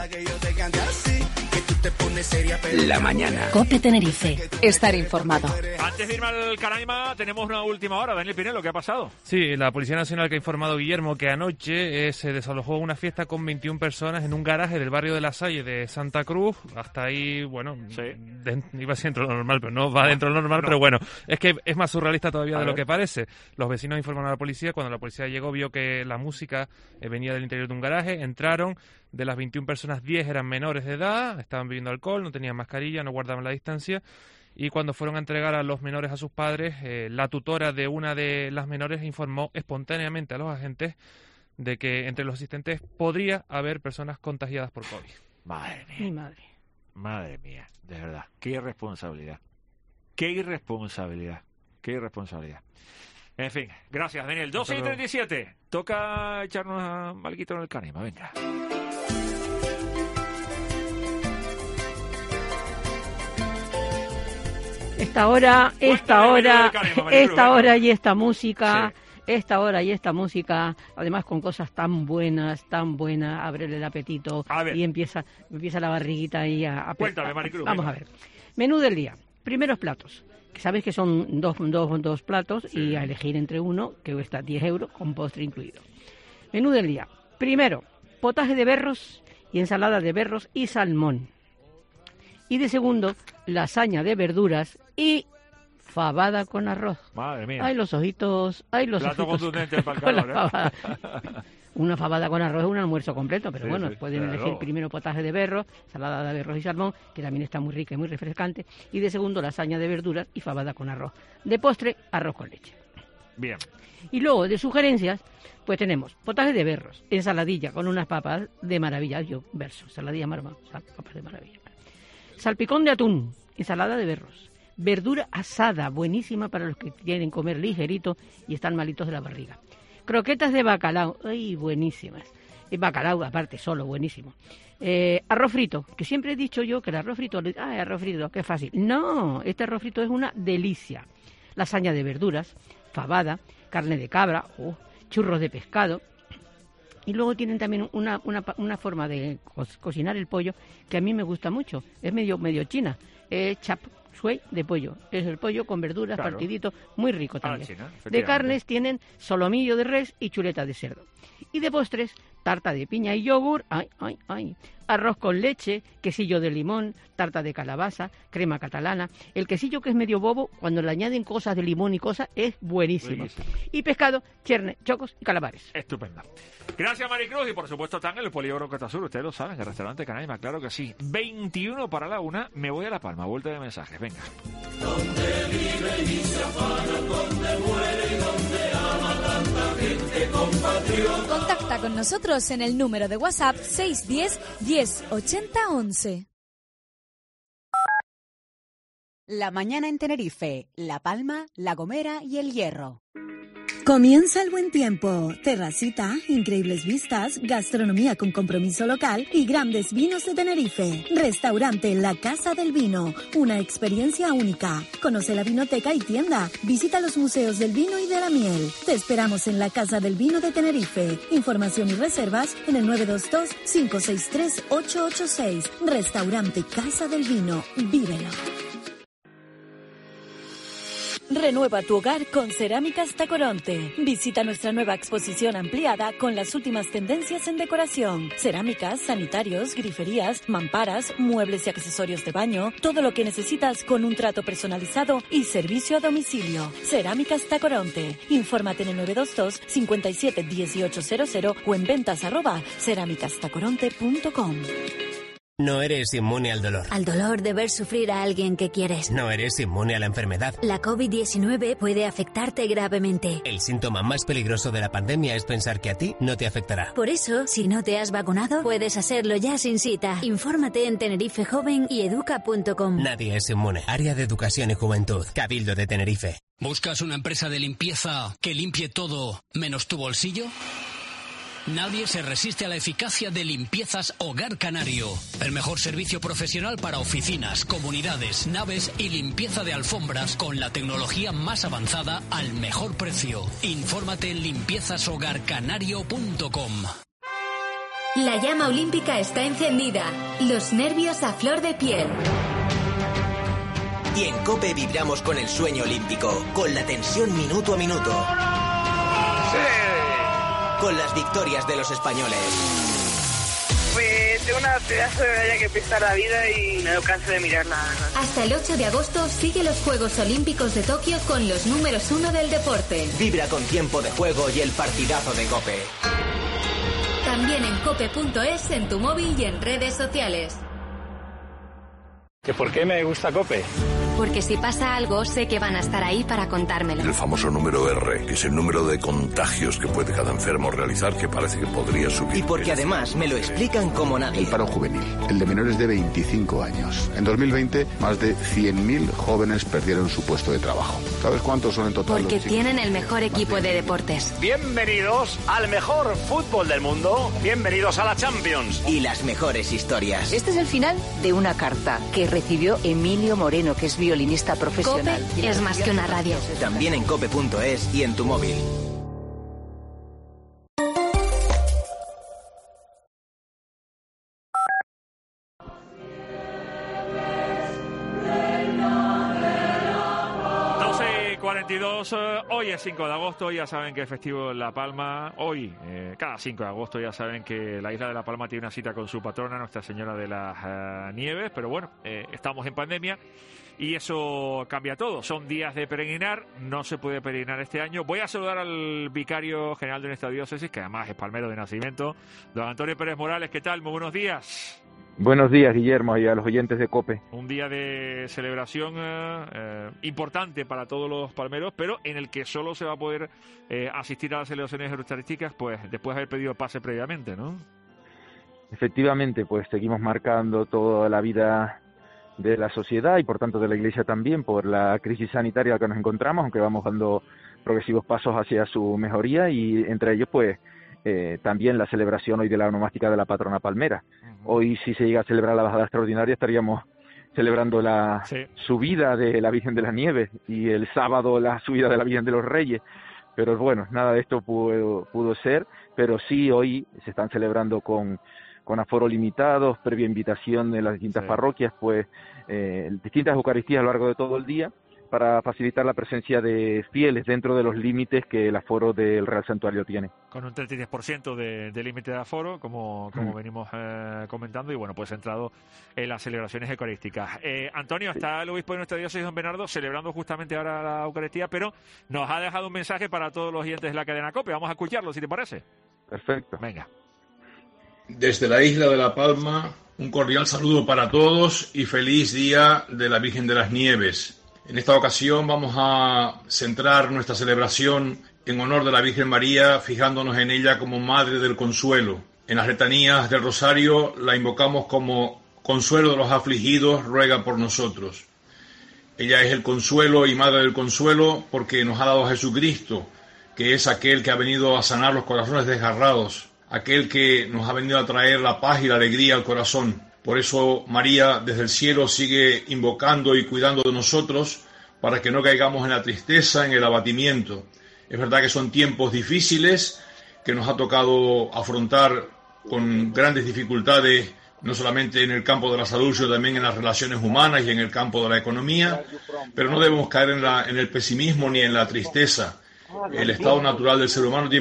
La mañana. COPE Tenerife. Estar informado. Antes de irme al Canaima, tenemos una última hora. Daniel Pinelo, ¿qué ha pasado? Sí, la Policía Nacional que ha informado Guillermo que anoche se desalojó una fiesta con 21 personas en un garaje del barrio de La Salle de Santa Cruz. Hasta ahí, bueno, iba a ser dentro de lo normal, pero no va dentro de lo normal, pero bueno, es que es más surrealista todavía de lo que parece. Los vecinos informaron a la policía, cuando la policía llegó vio que la música venía del interior de un garaje, entraron, de las 21 personas 10 eran menores de edad, estaban bebiendo alcohol, no tenían mascarilla, no guardaban la distancia, y cuando fueron a entregar a los menores a sus padres, la tutora de una de las menores informó espontáneamente a los agentes de que entre los asistentes podría haber personas contagiadas por COVID. Madre mía. Mi madre. Madre mía, de verdad, qué irresponsabilidad. Qué irresponsabilidad. Qué irresponsabilidad. En fin, gracias, Daniel. 12:37. Toca echarnos algo en el Canaima, venga. Esta hora y esta música, además con cosas tan buenas, ábrele el apetito y empieza la barriguita ahí a Cuéntame, Maricruz. Vamos a ver. Menú del día. Primeros platos. Que sabes que son dos platos y a elegir entre uno, que cuesta 10 euros con postre incluido. Menú del día. Primero, potaje de berros y ensalada de berros y salmón. Y de segundo, lasaña de verduras y fabada con arroz. Madre mía. Ay, los ojitos. Plato contundente para el calor, Una fabada con arroz es un almuerzo completo, pero bueno, pueden elegir primero potaje de berros, ensalada de berros y salmón, que también está muy rica y muy refrescante, y de segundo lasaña de verduras y fabada con arroz. De postre, arroz con leche. Bien. Y luego, de sugerencias, pues tenemos potaje de berros, ensaladilla con unas papas de maravilla, ensaladilla papas de maravilla. Salpicón de atún, ensalada de berros. Verdura asada, buenísima para los que quieren comer ligerito y están malitos de la barriga. Croquetas de bacalao, ¡ay, buenísimas! Y bacalao, aparte, solo, buenísimo. Arroz frito, que siempre he dicho yo que el arroz frito, qué fácil. No, este arroz frito es una delicia. Lasaña de verduras, fabada, carne de cabra, churros de pescado. Y luego tienen también una forma de cocinar el pollo que a mí me gusta mucho. Es medio china, chap suey de pollo. Es el pollo con verduras, partidito, muy rico también. China, de carnes tienen solomillo de res y chuleta de cerdo. Y de postres, tarta de piña y yogur, arroz con leche, quesillo de limón, tarta de calabaza, crema catalana. El quesillo, que es medio bobo, cuando le añaden cosas de limón y cosas, es buenísimo. Y pescado, cherne, chocos y calamares. Estupendo. Gracias, Maricruz, y por supuesto están en el Polígono Costa Sur, ustedes lo saben, el restaurante Canaima, claro que sí. 21 para la 1, me voy a La Palma, vuelta de mensajes, venga. Donde vive y se afana, donde muere y donde ama tanta gente compatriota. Contacta con nosotros en el número de WhatsApp 610 10 80 11. La mañana en Tenerife, La Palma, La Gomera y El Hierro. Comienza el buen tiempo, terracita, increíbles vistas, gastronomía con compromiso local y grandes vinos de Tenerife. Restaurante La Casa del Vino, una experiencia única. Conoce la vinoteca y tienda, visita los museos del vino y de la miel. Te esperamos en La Casa del Vino de Tenerife. Información y reservas en el 922-563-886. Restaurante Casa del Vino, vívelo. Renueva tu hogar con Cerámicas Tacoronte. Visita nuestra nueva exposición ampliada con las últimas tendencias en decoración. Cerámicas, sanitarios, griferías, mamparas, muebles y accesorios de baño. Todo lo que necesitas con un trato personalizado y servicio a domicilio. Cerámicas Tacoronte. Infórmate en el 922 57 1800 o en ventas@cerámicastacoronte.com. No eres inmune al dolor. Al dolor de ver sufrir a alguien que quieres. No eres inmune a la enfermedad. La COVID-19 puede afectarte gravemente. El síntoma más peligroso de la pandemia es pensar que a ti no te afectará. Por eso, si no te has vacunado, puedes hacerlo ya sin cita. Infórmate en Tenerife Joven y educa.com. Nadie es inmune. Área de Educación y Juventud. Cabildo de Tenerife. ¿Buscas una empresa de limpieza que limpie todo menos tu bolsillo? Nadie se resiste a la eficacia de Limpiezas Hogar Canario. El mejor servicio profesional para oficinas, comunidades, naves y limpieza de alfombras con la tecnología más avanzada al mejor precio. Infórmate en limpiezashogarcanario.com. La llama olímpica está encendida. Los nervios a flor de piel. Y en COPE vibramos con el sueño olímpico, con la tensión minuto a minuto. Con las victorias de los españoles. Pues tengo una pedazo de medalla que pisar la vida y me canso de mirarla. Hasta el 8 de agosto sigue los Juegos Olímpicos de Tokio con los números 1 del deporte. Vibra con tiempo de juego y el partidazo de COPE. También en cope.es, en tu móvil y en redes sociales. ¿Que por qué me gusta COPE? Porque si pasa algo, sé que van a estar ahí para contármelo. El famoso número R, que es el número de contagios que puede cada enfermo realizar, que parece que podría subir. Y porque además me lo explican como nadie. El paro juvenil, el de menores de 25 años. En 2020, más de 100.000 jóvenes perdieron su puesto de trabajo. ¿Sabes cuántos son en total? Porque tienen el mejor equipo de deportes. Bienvenidos al mejor fútbol del mundo. Bienvenidos a la Champions. Y las mejores historias. Este es el final de una carta que recibió Emilio Moreno, que es violinista profesional. COPE es más que una radio. También en cope.es y en tu móvil. Hoy es 5 de agosto, ya saben que es festivo en La Palma. Hoy, cada 5 de agosto, ya saben que la isla de La Palma tiene una cita con su patrona, Nuestra Señora de las Nieves. Pero bueno, estamos en pandemia y eso cambia todo. Son días de peregrinar, no se puede peregrinar este año. Voy a saludar al vicario general de nuestra diócesis, que además es palmero de nacimiento, don Antonio Pérez Morales. ¿Qué tal? Muy buenos días. Buenos días, Guillermo, y a los oyentes de COPE. Un día de celebración importante para todos los palmeros, pero en el que solo se va a poder asistir a las celebraciones eucarísticas, pues después de haber pedido pase previamente, ¿no? Efectivamente, pues seguimos marcando toda la vida de la sociedad y por tanto de la Iglesia también por la crisis sanitaria en la que nos encontramos, aunque vamos dando progresivos pasos hacia su mejoría, y entre ellos pues también la celebración hoy de la onomástica de la patrona palmera. Hoy, si se llega a celebrar la bajada extraordinaria, estaríamos celebrando la subida de la Virgen de las Nieves y el sábado la subida de la Virgen de los Reyes. Pero bueno, nada de esto pudo ser, pero sí hoy se están celebrando con aforo limitados, previa invitación de las distintas parroquias, pues distintas Eucaristías a lo largo de todo el día, para facilitar la presencia de fieles dentro de los límites que el aforo del Real Santuario tiene. Con un 33% de límite de aforo, como venimos comentando, y bueno, pues entrado en las celebraciones eucarísticas. Antonio, está el obispo de nuestra diócesis, don Bernardo, celebrando justamente ahora la Eucaristía, pero nos ha dejado un mensaje para todos los oyentes de la cadena COPE. Vamos a escucharlo, si te parece. Perfecto. Venga. Desde la isla de La Palma, un cordial saludo para todos y feliz Día de la Virgen de las Nieves. En esta ocasión vamos a centrar nuestra celebración en honor de la Virgen María, fijándonos en ella como Madre del Consuelo. En las letanías del Rosario la invocamos como Consuelo de los afligidos, ruega por nosotros. Ella es el consuelo y Madre del Consuelo porque nos ha dado a Jesucristo, que es aquel que ha venido a sanar los corazones desgarrados, aquel que nos ha venido a traer la paz y la alegría al corazón. Por eso María desde el cielo sigue invocando y cuidando de nosotros para que no caigamos en la tristeza, en el abatimiento. Es verdad que son tiempos difíciles que nos ha tocado afrontar con grandes dificultades, no solamente en el campo de la salud, sino también en las relaciones humanas y en el campo de la economía, pero no debemos caer en el pesimismo ni en la tristeza. El estado natural del ser humano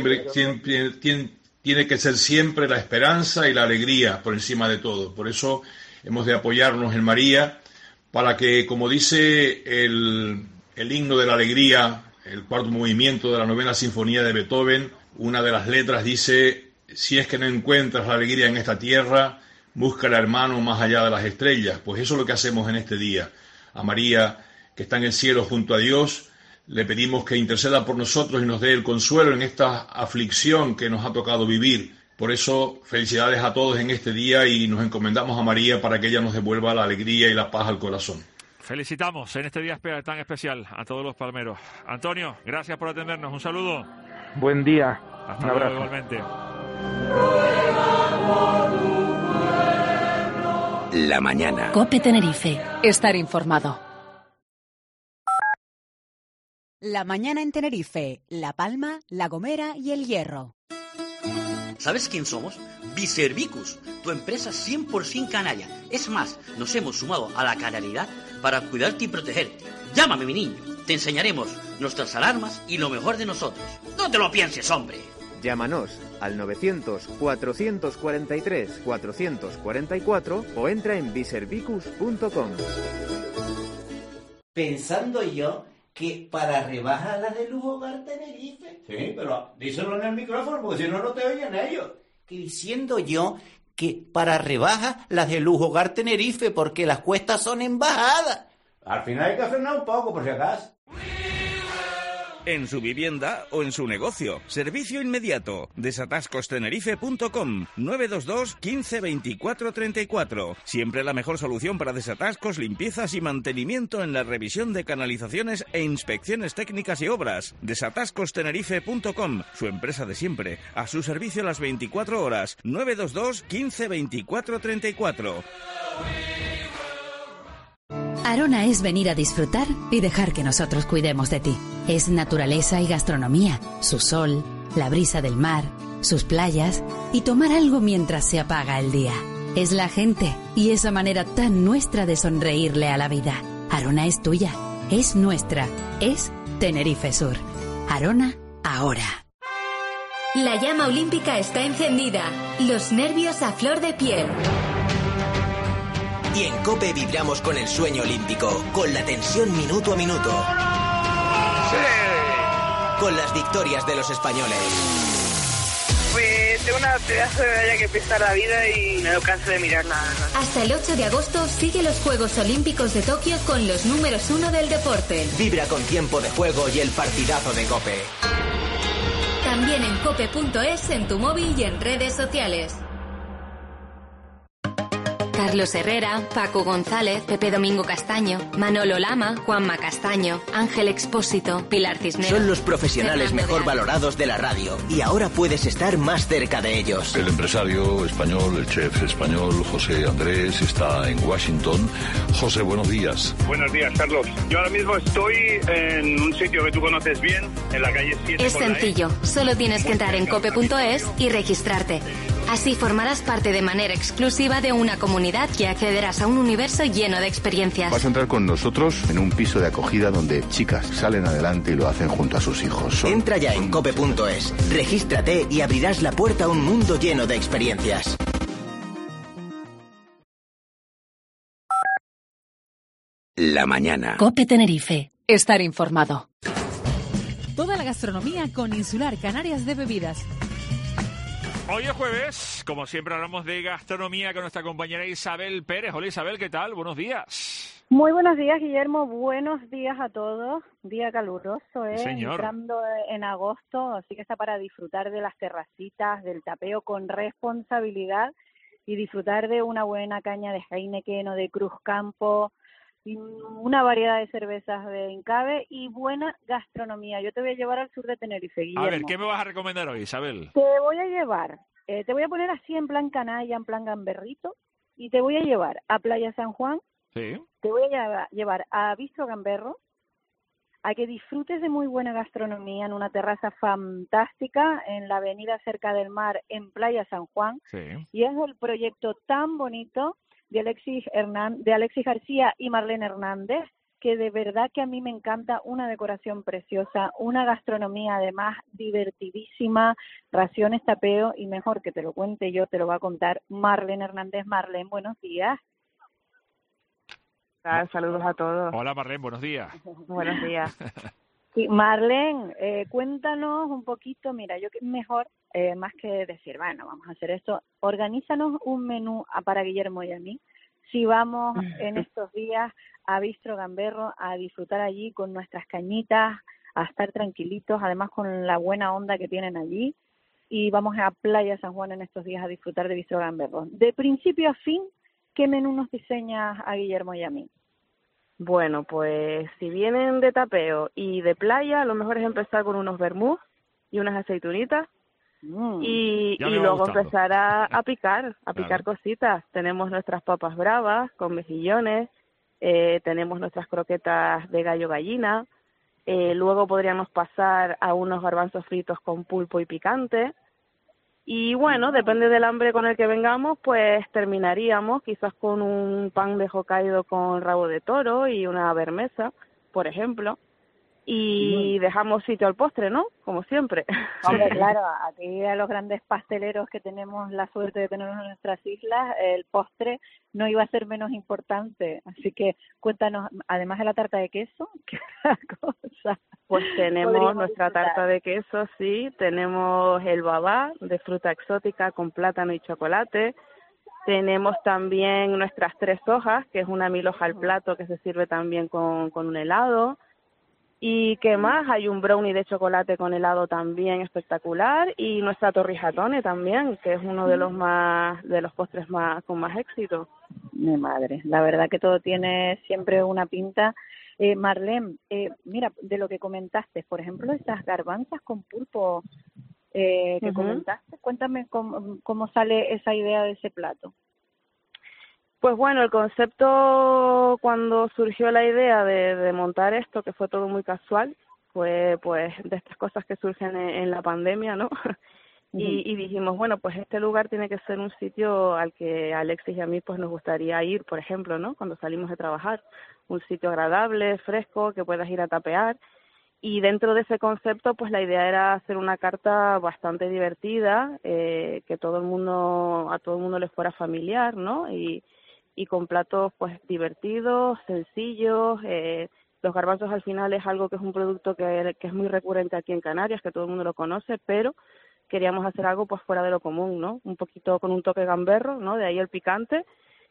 tiene que ser siempre la esperanza y la alegría por encima de todo. Por eso hemos de apoyarnos en María para que, como dice el himno de la alegría, el cuarto movimiento de la 9ª Sinfonía de Beethoven, una de las letras dice: si es que no encuentras la alegría en esta tierra, búscala, hermano, más allá de las estrellas. Pues eso es lo que hacemos en este día. A María, que está en el cielo junto a Dios, le pedimos que interceda por nosotros y nos dé el consuelo en esta aflicción que nos ha tocado vivir. Por eso, felicidades a todos en este día y nos encomendamos a María para que ella nos devuelva la alegría y la paz al corazón. Felicitamos en este día tan especial a todos los palmeros. Antonio, gracias por atendernos. Un saludo. Buen día. Hasta un abrazo. luego, igualmente. La mañana. COPE Tenerife. Estar informado. La mañana en Tenerife, La Palma, La Gomera y El Hierro. ¿Sabes quién somos? Biservicus, tu empresa 100% canaria. Es más, nos hemos sumado a la canariedad para cuidarte y protegerte. Llámame, mi niño. Te enseñaremos nuestras alarmas y lo mejor de nosotros. No te lo pienses, hombre. Llámanos al 900-443-444 o entra en biservicus.com. Pensando yo que para rebajar las de Lujo Hogar Tenerife. Sí, pero díselo en el micrófono porque si no, no te oyen ellos. Que diciendo yo que para rebajas las de Lujo Hogar Tenerife porque las cuestas son en bajada. Al final hay que frenar un poco por si acaso. En su vivienda o en su negocio. Servicio inmediato. Desatascostenerife.com 922 15 24 34. Siempre la mejor solución para desatascos, limpiezas y mantenimiento en la revisión de canalizaciones e inspecciones técnicas y obras. Desatascostenerife.com, su empresa de siempre. A su servicio las 24 horas. 922 15 24 34. Arona es venir a disfrutar y dejar que nosotros cuidemos de ti. Es naturaleza y gastronomía, su sol, la brisa del mar, sus playas y tomar algo mientras se apaga el día. Es la gente y esa manera tan nuestra de sonreírle a la vida. Arona es tuya, es nuestra, es Tenerife Sur. Arona, ahora. La llama olímpica está encendida, los nervios a flor de piel. Y en COPE vibramos con el sueño olímpico, con la tensión minuto a minuto. ¡Sí! Con las victorias de los españoles. Pues tengo una pedazo de medalla que pesa la vida y no canso de mirar nada. Hasta el 8 de agosto sigue los Juegos Olímpicos de Tokio con los números 1 del deporte. Vibra con tiempo de juego y el partidazo de COPE. También en cope.es, en tu móvil y en redes sociales. Carlos Herrera, Paco González, Pepe Domingo Castaño, Manolo Lama, Juanma Castaño, Ángel Expósito, Pilar Cisneros. Son los profesionales Fernando mejor valorados de la radio y ahora puedes estar más cerca de ellos. El empresario español, el chef español, José Andrés, está en Washington. José, buenos días. Buenos días, Carlos. Yo ahora mismo estoy en un sitio que tú conoces bien, en la calle 7. Es sencillo, solo tienes que entrar en cope.es y registrarte. Así formarás parte de manera exclusiva de una comunidad y accederás a un universo lleno de experiencias. Vas a entrar con nosotros en un piso de acogida donde chicas salen adelante y lo hacen junto a sus hijos. Entra ya en cope.es, regístrate y abrirás la puerta a un mundo lleno de experiencias. La mañana. Cope Tenerife. Estar informado. Toda la gastronomía con Insular Canarias de Bebidas. Hoy es jueves, como siempre hablamos de gastronomía con nuestra compañera Isabel Pérez. Hola Isabel, ¿qué tal? Buenos días. Muy buenos días, Guillermo. Buenos días a todos. Día caluroso, Señor. Entrando en agosto, así que está para disfrutar de las terracitas, del tapeo con responsabilidad y disfrutar de una buena caña de Heineken o de Cruz Campo, y una variedad de cervezas de Incabe y buena gastronomía. Yo te voy a llevar al sur de Tenerife, Guillermo. A ver, ¿qué me vas a recomendar hoy, Isabel? Te voy a llevar, te voy a poner así en plan canalla, en plan gamberrito, y te voy a llevar a Playa San Juan, Sí. te voy a llevar a Bistro Gamberro, a que disfrutes de muy buena gastronomía en una terraza fantástica en la avenida Cerca del Mar en Playa San Juan. Sí. Y es el proyecto tan bonito de Alexis García y Marlene Hernández, que de verdad que a mí me encanta, una decoración preciosa, una gastronomía además divertidísima, raciones, tapeo, y mejor que te lo cuente yo, te lo va a contar Marlene Hernández. Marlene, buenos días. Saludos a todos. Hola Marlene, buenos días. Buenos días. Sí, Marlene, cuéntanos un poquito, mira, yo que mejor, más que decir, bueno, vamos a hacer esto, organízanos un menú para Guillermo y a mí, si vamos en estos días a Bistro Gamberro a disfrutar allí con nuestras cañitas, a estar tranquilitos, además con la buena onda que tienen allí, y vamos a Playa San Juan en estos días a disfrutar de Bistro Gamberro. De principio a fin, ¿qué menú nos diseñas a Guillermo y a mí? Bueno, pues si vienen de tapeo y de playa, lo mejor es empezar con unos vermús y unas aceitunitas y luego empezar a picar cositas. Tenemos nuestras papas bravas con mejillones, tenemos nuestras croquetas de gallo gallina, luego podríamos pasar a unos garbanzos fritos con pulpo y picante. Y bueno, depende del hambre con el que vengamos, pues terminaríamos quizás con un pan de Hokkaido con rabo de toro y una bermesa, por ejemplo. Y dejamos sitio al postre, ¿no? Como siempre. Hombre, claro, aquí a los grandes pasteleros que tenemos la suerte de tener en nuestras islas, el postre no iba a ser menos importante. Así que cuéntanos, además de la tarta de queso, ¿qué cosa? Pues tenemos nuestra tarta de queso, sí, tenemos el babá de fruta exótica con plátano y chocolate, tenemos también nuestras 3 hojas, que es una 1000 hoja al plato que se sirve también con un helado. ¿Y qué más? Hay un brownie de chocolate con helado también espectacular, y nuestra torrijatone también, que es uno de los postres con más éxito. Mi madre, la verdad que todo tiene siempre una pinta. Marlene, mira, de lo que comentaste, por ejemplo, esas garbanzas con pulpo que comentaste, cuéntame cómo sale esa idea de ese plato. Pues bueno, el concepto, cuando surgió la idea de montar esto, que fue todo muy casual, fue pues de estas cosas que surgen en la pandemia, ¿no? Y dijimos, bueno, pues este lugar tiene que ser un sitio al que a Alexis y a mí pues nos gustaría ir, por ejemplo, ¿no? Cuando salimos de trabajar, un sitio agradable, fresco, que puedas ir a tapear. Y dentro de ese concepto, pues la idea era hacer una carta bastante divertida, que a todo el mundo les fuera familiar, ¿no? Y con platos pues divertidos, sencillos. Los garbanzos al final es algo que es un producto que es muy recurrente aquí en Canarias, que todo el mundo lo conoce, pero queríamos hacer algo pues fuera de lo común, ¿no? Un poquito con un toque gamberro, ¿no? De ahí el picante.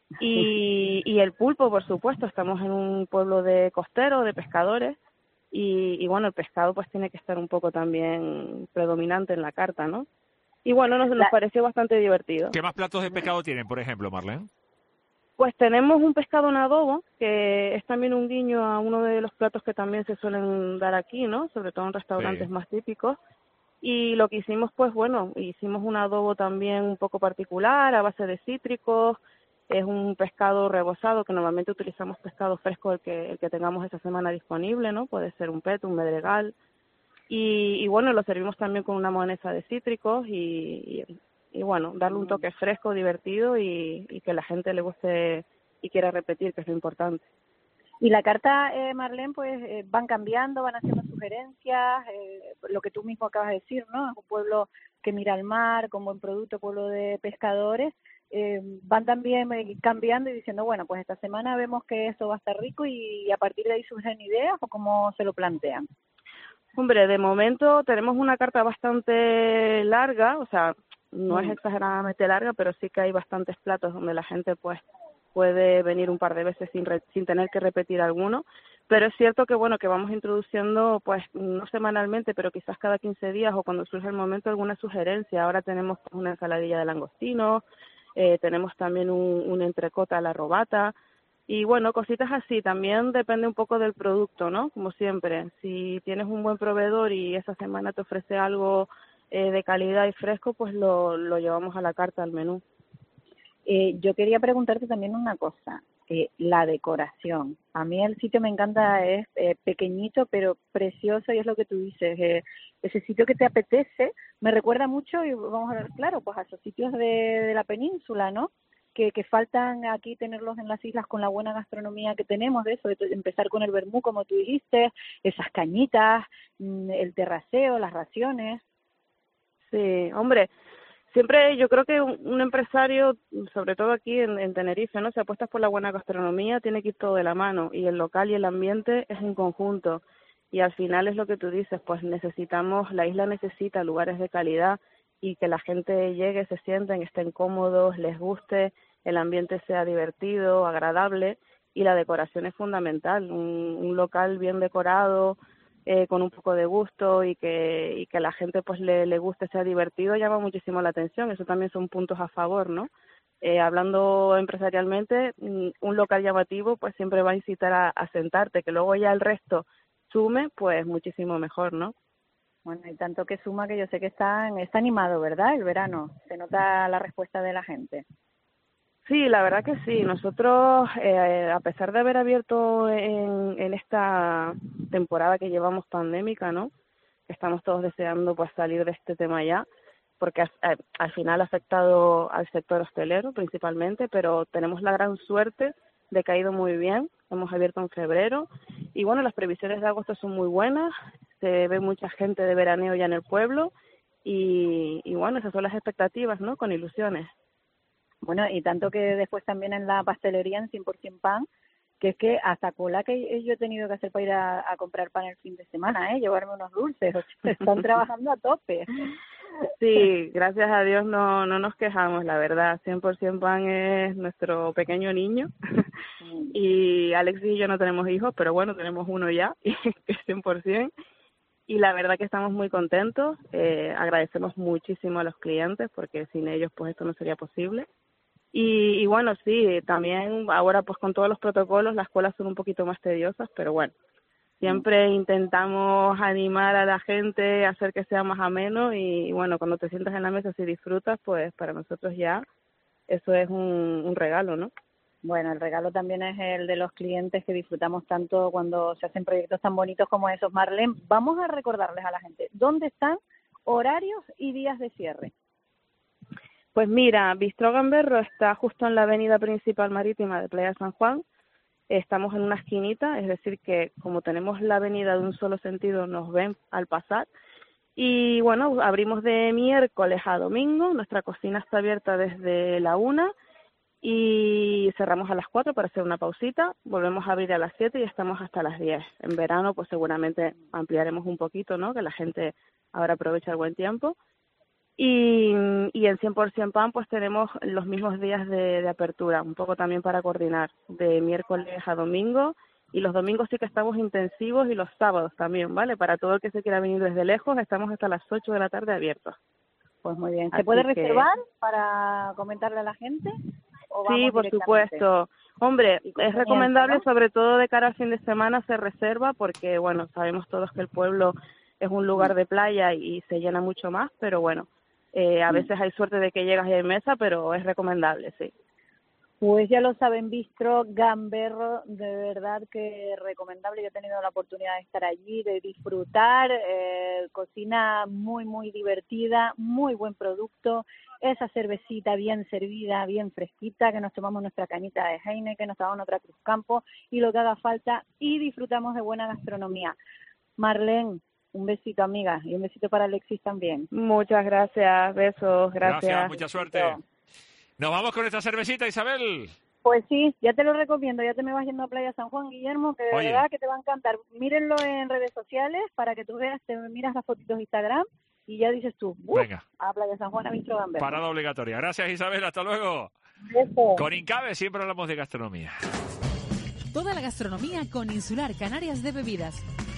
Y el pulpo, por supuesto. Estamos en un pueblo de costero, de pescadores, y bueno, el pescado pues tiene que estar un poco también predominante en la carta, ¿no? Y bueno, nos pareció bastante divertido. ¿Qué más platos de pescado tienen, por ejemplo, Marlene? Pues tenemos un pescado en adobo, que es también un guiño a uno de los platos que también se suelen dar aquí, ¿no? Sobre todo en restaurantes más típicos. Y lo que hicimos, pues bueno, hicimos un adobo también un poco particular, a base de cítricos. Es un pescado rebozado, que normalmente utilizamos pescado fresco, el que tengamos esa semana disponible, ¿no? Puede ser un peto, un medregal. Y bueno, lo servimos también con una mayonesa de cítricos y bueno, darle un toque fresco, divertido y que la gente le guste y quiera repetir, que es lo importante. Y la carta, Marlene, pues van cambiando, van haciendo sugerencias, lo que tú mismo acabas de decir, ¿no? Es un pueblo que mira al mar, con buen producto, pueblo de pescadores. Van también cambiando y diciendo, bueno, pues esta semana vemos que esto va a estar rico y a partir de ahí surgen ideas o cómo se lo plantean. Hombre, de momento tenemos una carta bastante larga, o sea, no es exageradamente larga, pero sí que hay bastantes platos donde la gente pues puede venir un par de veces sin tener que repetir alguno, pero es cierto que bueno, que vamos introduciendo pues no semanalmente, pero quizás cada 15 días o cuando surge el momento alguna sugerencia. Ahora tenemos una ensaladilla de langostino, tenemos también un entrecota a la robata y bueno, cositas así. También depende un poco del producto, ¿no? Como siempre, si tienes un buen proveedor y esa semana te ofrece algo de calidad y fresco, pues lo llevamos a la carta, al menú. Yo quería preguntarte también una cosa, la decoración. A mí el sitio me encanta, es pequeñito pero precioso y es lo que tú dices, ese sitio que te apetece, me recuerda mucho, y vamos a ver, claro, pues a esos sitios de la península, ¿no? Que faltan aquí tenerlos en las islas con la buena gastronomía que tenemos, de eso, de empezar con el vermú, como tú dijiste, esas cañitas, el terraceo, las raciones. Sí, hombre, siempre yo creo que un empresario, sobre todo aquí en Tenerife, ¿no? Si apuestas por la buena gastronomía, tiene que ir todo de la mano, y el local y el ambiente es un conjunto, y al final es lo que tú dices, pues la isla necesita lugares de calidad y que la gente llegue, se sienten, estén cómodos, les guste, el ambiente sea divertido, agradable, y la decoración es fundamental. Un local bien decorado, con un poco de gusto y que la gente pues le guste, sea divertido, llama muchísimo la atención. Eso también son puntos a favor, ¿no? Hablando empresarialmente, un local llamativo pues siempre va a incitar a sentarte, que luego ya el resto sume, pues muchísimo mejor, ¿no? Bueno, y tanto que suma que yo sé que está animado, ¿verdad? El verano, se nota la respuesta de la gente. Sí, la verdad que sí. Nosotros, a pesar de haber abierto en esta temporada que llevamos pandémica, ¿no? Estamos todos deseando pues salir de este tema ya, porque al final ha afectado al sector hostelero principalmente, pero tenemos la gran suerte de que ha ido muy bien. Hemos abierto en febrero y bueno, las previsiones de agosto son muy buenas, se ve mucha gente de veraneo ya en el pueblo y bueno, esas son las expectativas, ¿no? Con ilusiones. Bueno, y tanto que después también en la pastelería en 100% pan, que es que hasta cola que yo he tenido que hacer para ir a comprar pan el fin de semana, llevarme unos dulces, o sea, están trabajando a tope. Sí, gracias a Dios no nos quejamos, la verdad. 100% pan es nuestro pequeño niño. Y Alex y yo no tenemos hijos, pero bueno, tenemos uno ya, que es 100%. Y la verdad que estamos muy contentos. Agradecemos muchísimo a los clientes porque sin ellos pues esto no sería posible. Y bueno, sí, también ahora pues con todos los protocolos las colas son un poquito más tediosas, pero bueno, siempre intentamos animar a la gente, hacer que sea más ameno y bueno, cuando te sientas en la mesa y disfrutas, pues para nosotros ya eso es un regalo, ¿no? Bueno, el regalo también es el de los clientes que disfrutamos tanto cuando se hacen proyectos tan bonitos como esos. Marlene, vamos a recordarles a la gente, ¿dónde están horarios y días de cierre? Pues mira, Bistró Gamberro está justo en la avenida principal marítima de Playa San Juan. Estamos en una esquinita, es decir que como tenemos la avenida de un solo sentido, nos ven al pasar. Y bueno, abrimos de miércoles a domingo, nuestra cocina está abierta desde la 1 y cerramos a las 4 para hacer una pausita, volvemos a abrir a las 7 y estamos hasta las 10. En verano pues seguramente ampliaremos un poquito, ¿no? Que la gente ahora aprovecha el buen tiempo. Y en 100% pan pues tenemos los mismos días de apertura, un poco también para coordinar, de miércoles a domingo, y los domingos sí que estamos intensivos y los sábados también, ¿vale? Para todo el que se quiera venir desde lejos, estamos hasta las 8 de la tarde abiertos. Pues muy bien. ¿Se puede reservar para comentarle a la gente? Sí, por supuesto. Hombre, es recomendable, ¿no? Sobre todo de cara al fin de semana se reserva porque, bueno, sabemos todos que el pueblo es un lugar de playa y se llena mucho más, pero bueno, a veces hay suerte de que llegas y hay mesa, pero es recomendable, sí. Pues ya lo saben, Bistro Gamberro, de verdad que recomendable. Yo he tenido la oportunidad de estar allí, de disfrutar, cocina muy, muy divertida, muy buen producto, esa cervecita bien servida, bien fresquita, que nos tomamos nuestra cañita de Heineken, nos tomamos otra Cruzcampo y lo que haga falta y disfrutamos de buena gastronomía. Marlene, un besito, amiga, y un besito para Alexis también. Muchas gracias, besos, gracias. Mucha suerte. Nos vamos con esta cervecita, Isabel. Pues sí, ya te lo recomiendo, ya te me vas yendo a Playa San Juan, Guillermo, que de verdad que te va a encantar. Mírenlo en redes sociales para que tú veas, te miras las fotitos de Instagram y ya dices tú, venga, a Playa San Juan, a Bistro Gamberro. Parada obligatoria. Gracias, Isabel, hasta luego. Beso. Con Incabe siempre hablamos de gastronomía. Toda la gastronomía con Insular Canarias de Bebidas.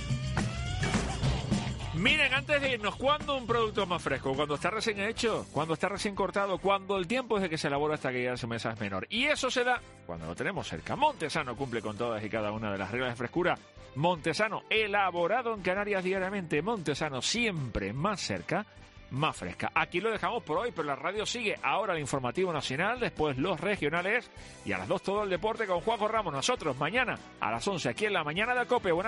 Miren, antes de irnos, ¿cuándo un producto es más fresco? ¿Cuando está recién hecho? ¿Cuando está recién cortado? ¿Cuando el tiempo desde que se elabora hasta que llega a su mesa es menor? Y eso se da cuando lo tenemos cerca. Montesano cumple con todas y cada una de las reglas de frescura. Montesano, elaborado en Canarias diariamente. Montesano, siempre más cerca, más fresca. Aquí lo dejamos por hoy, pero la radio sigue. Ahora el informativo nacional, después los regionales y a las 2 todo el deporte con Juanjo Ramos. Nosotros mañana a las 11 aquí en la mañana de COPE.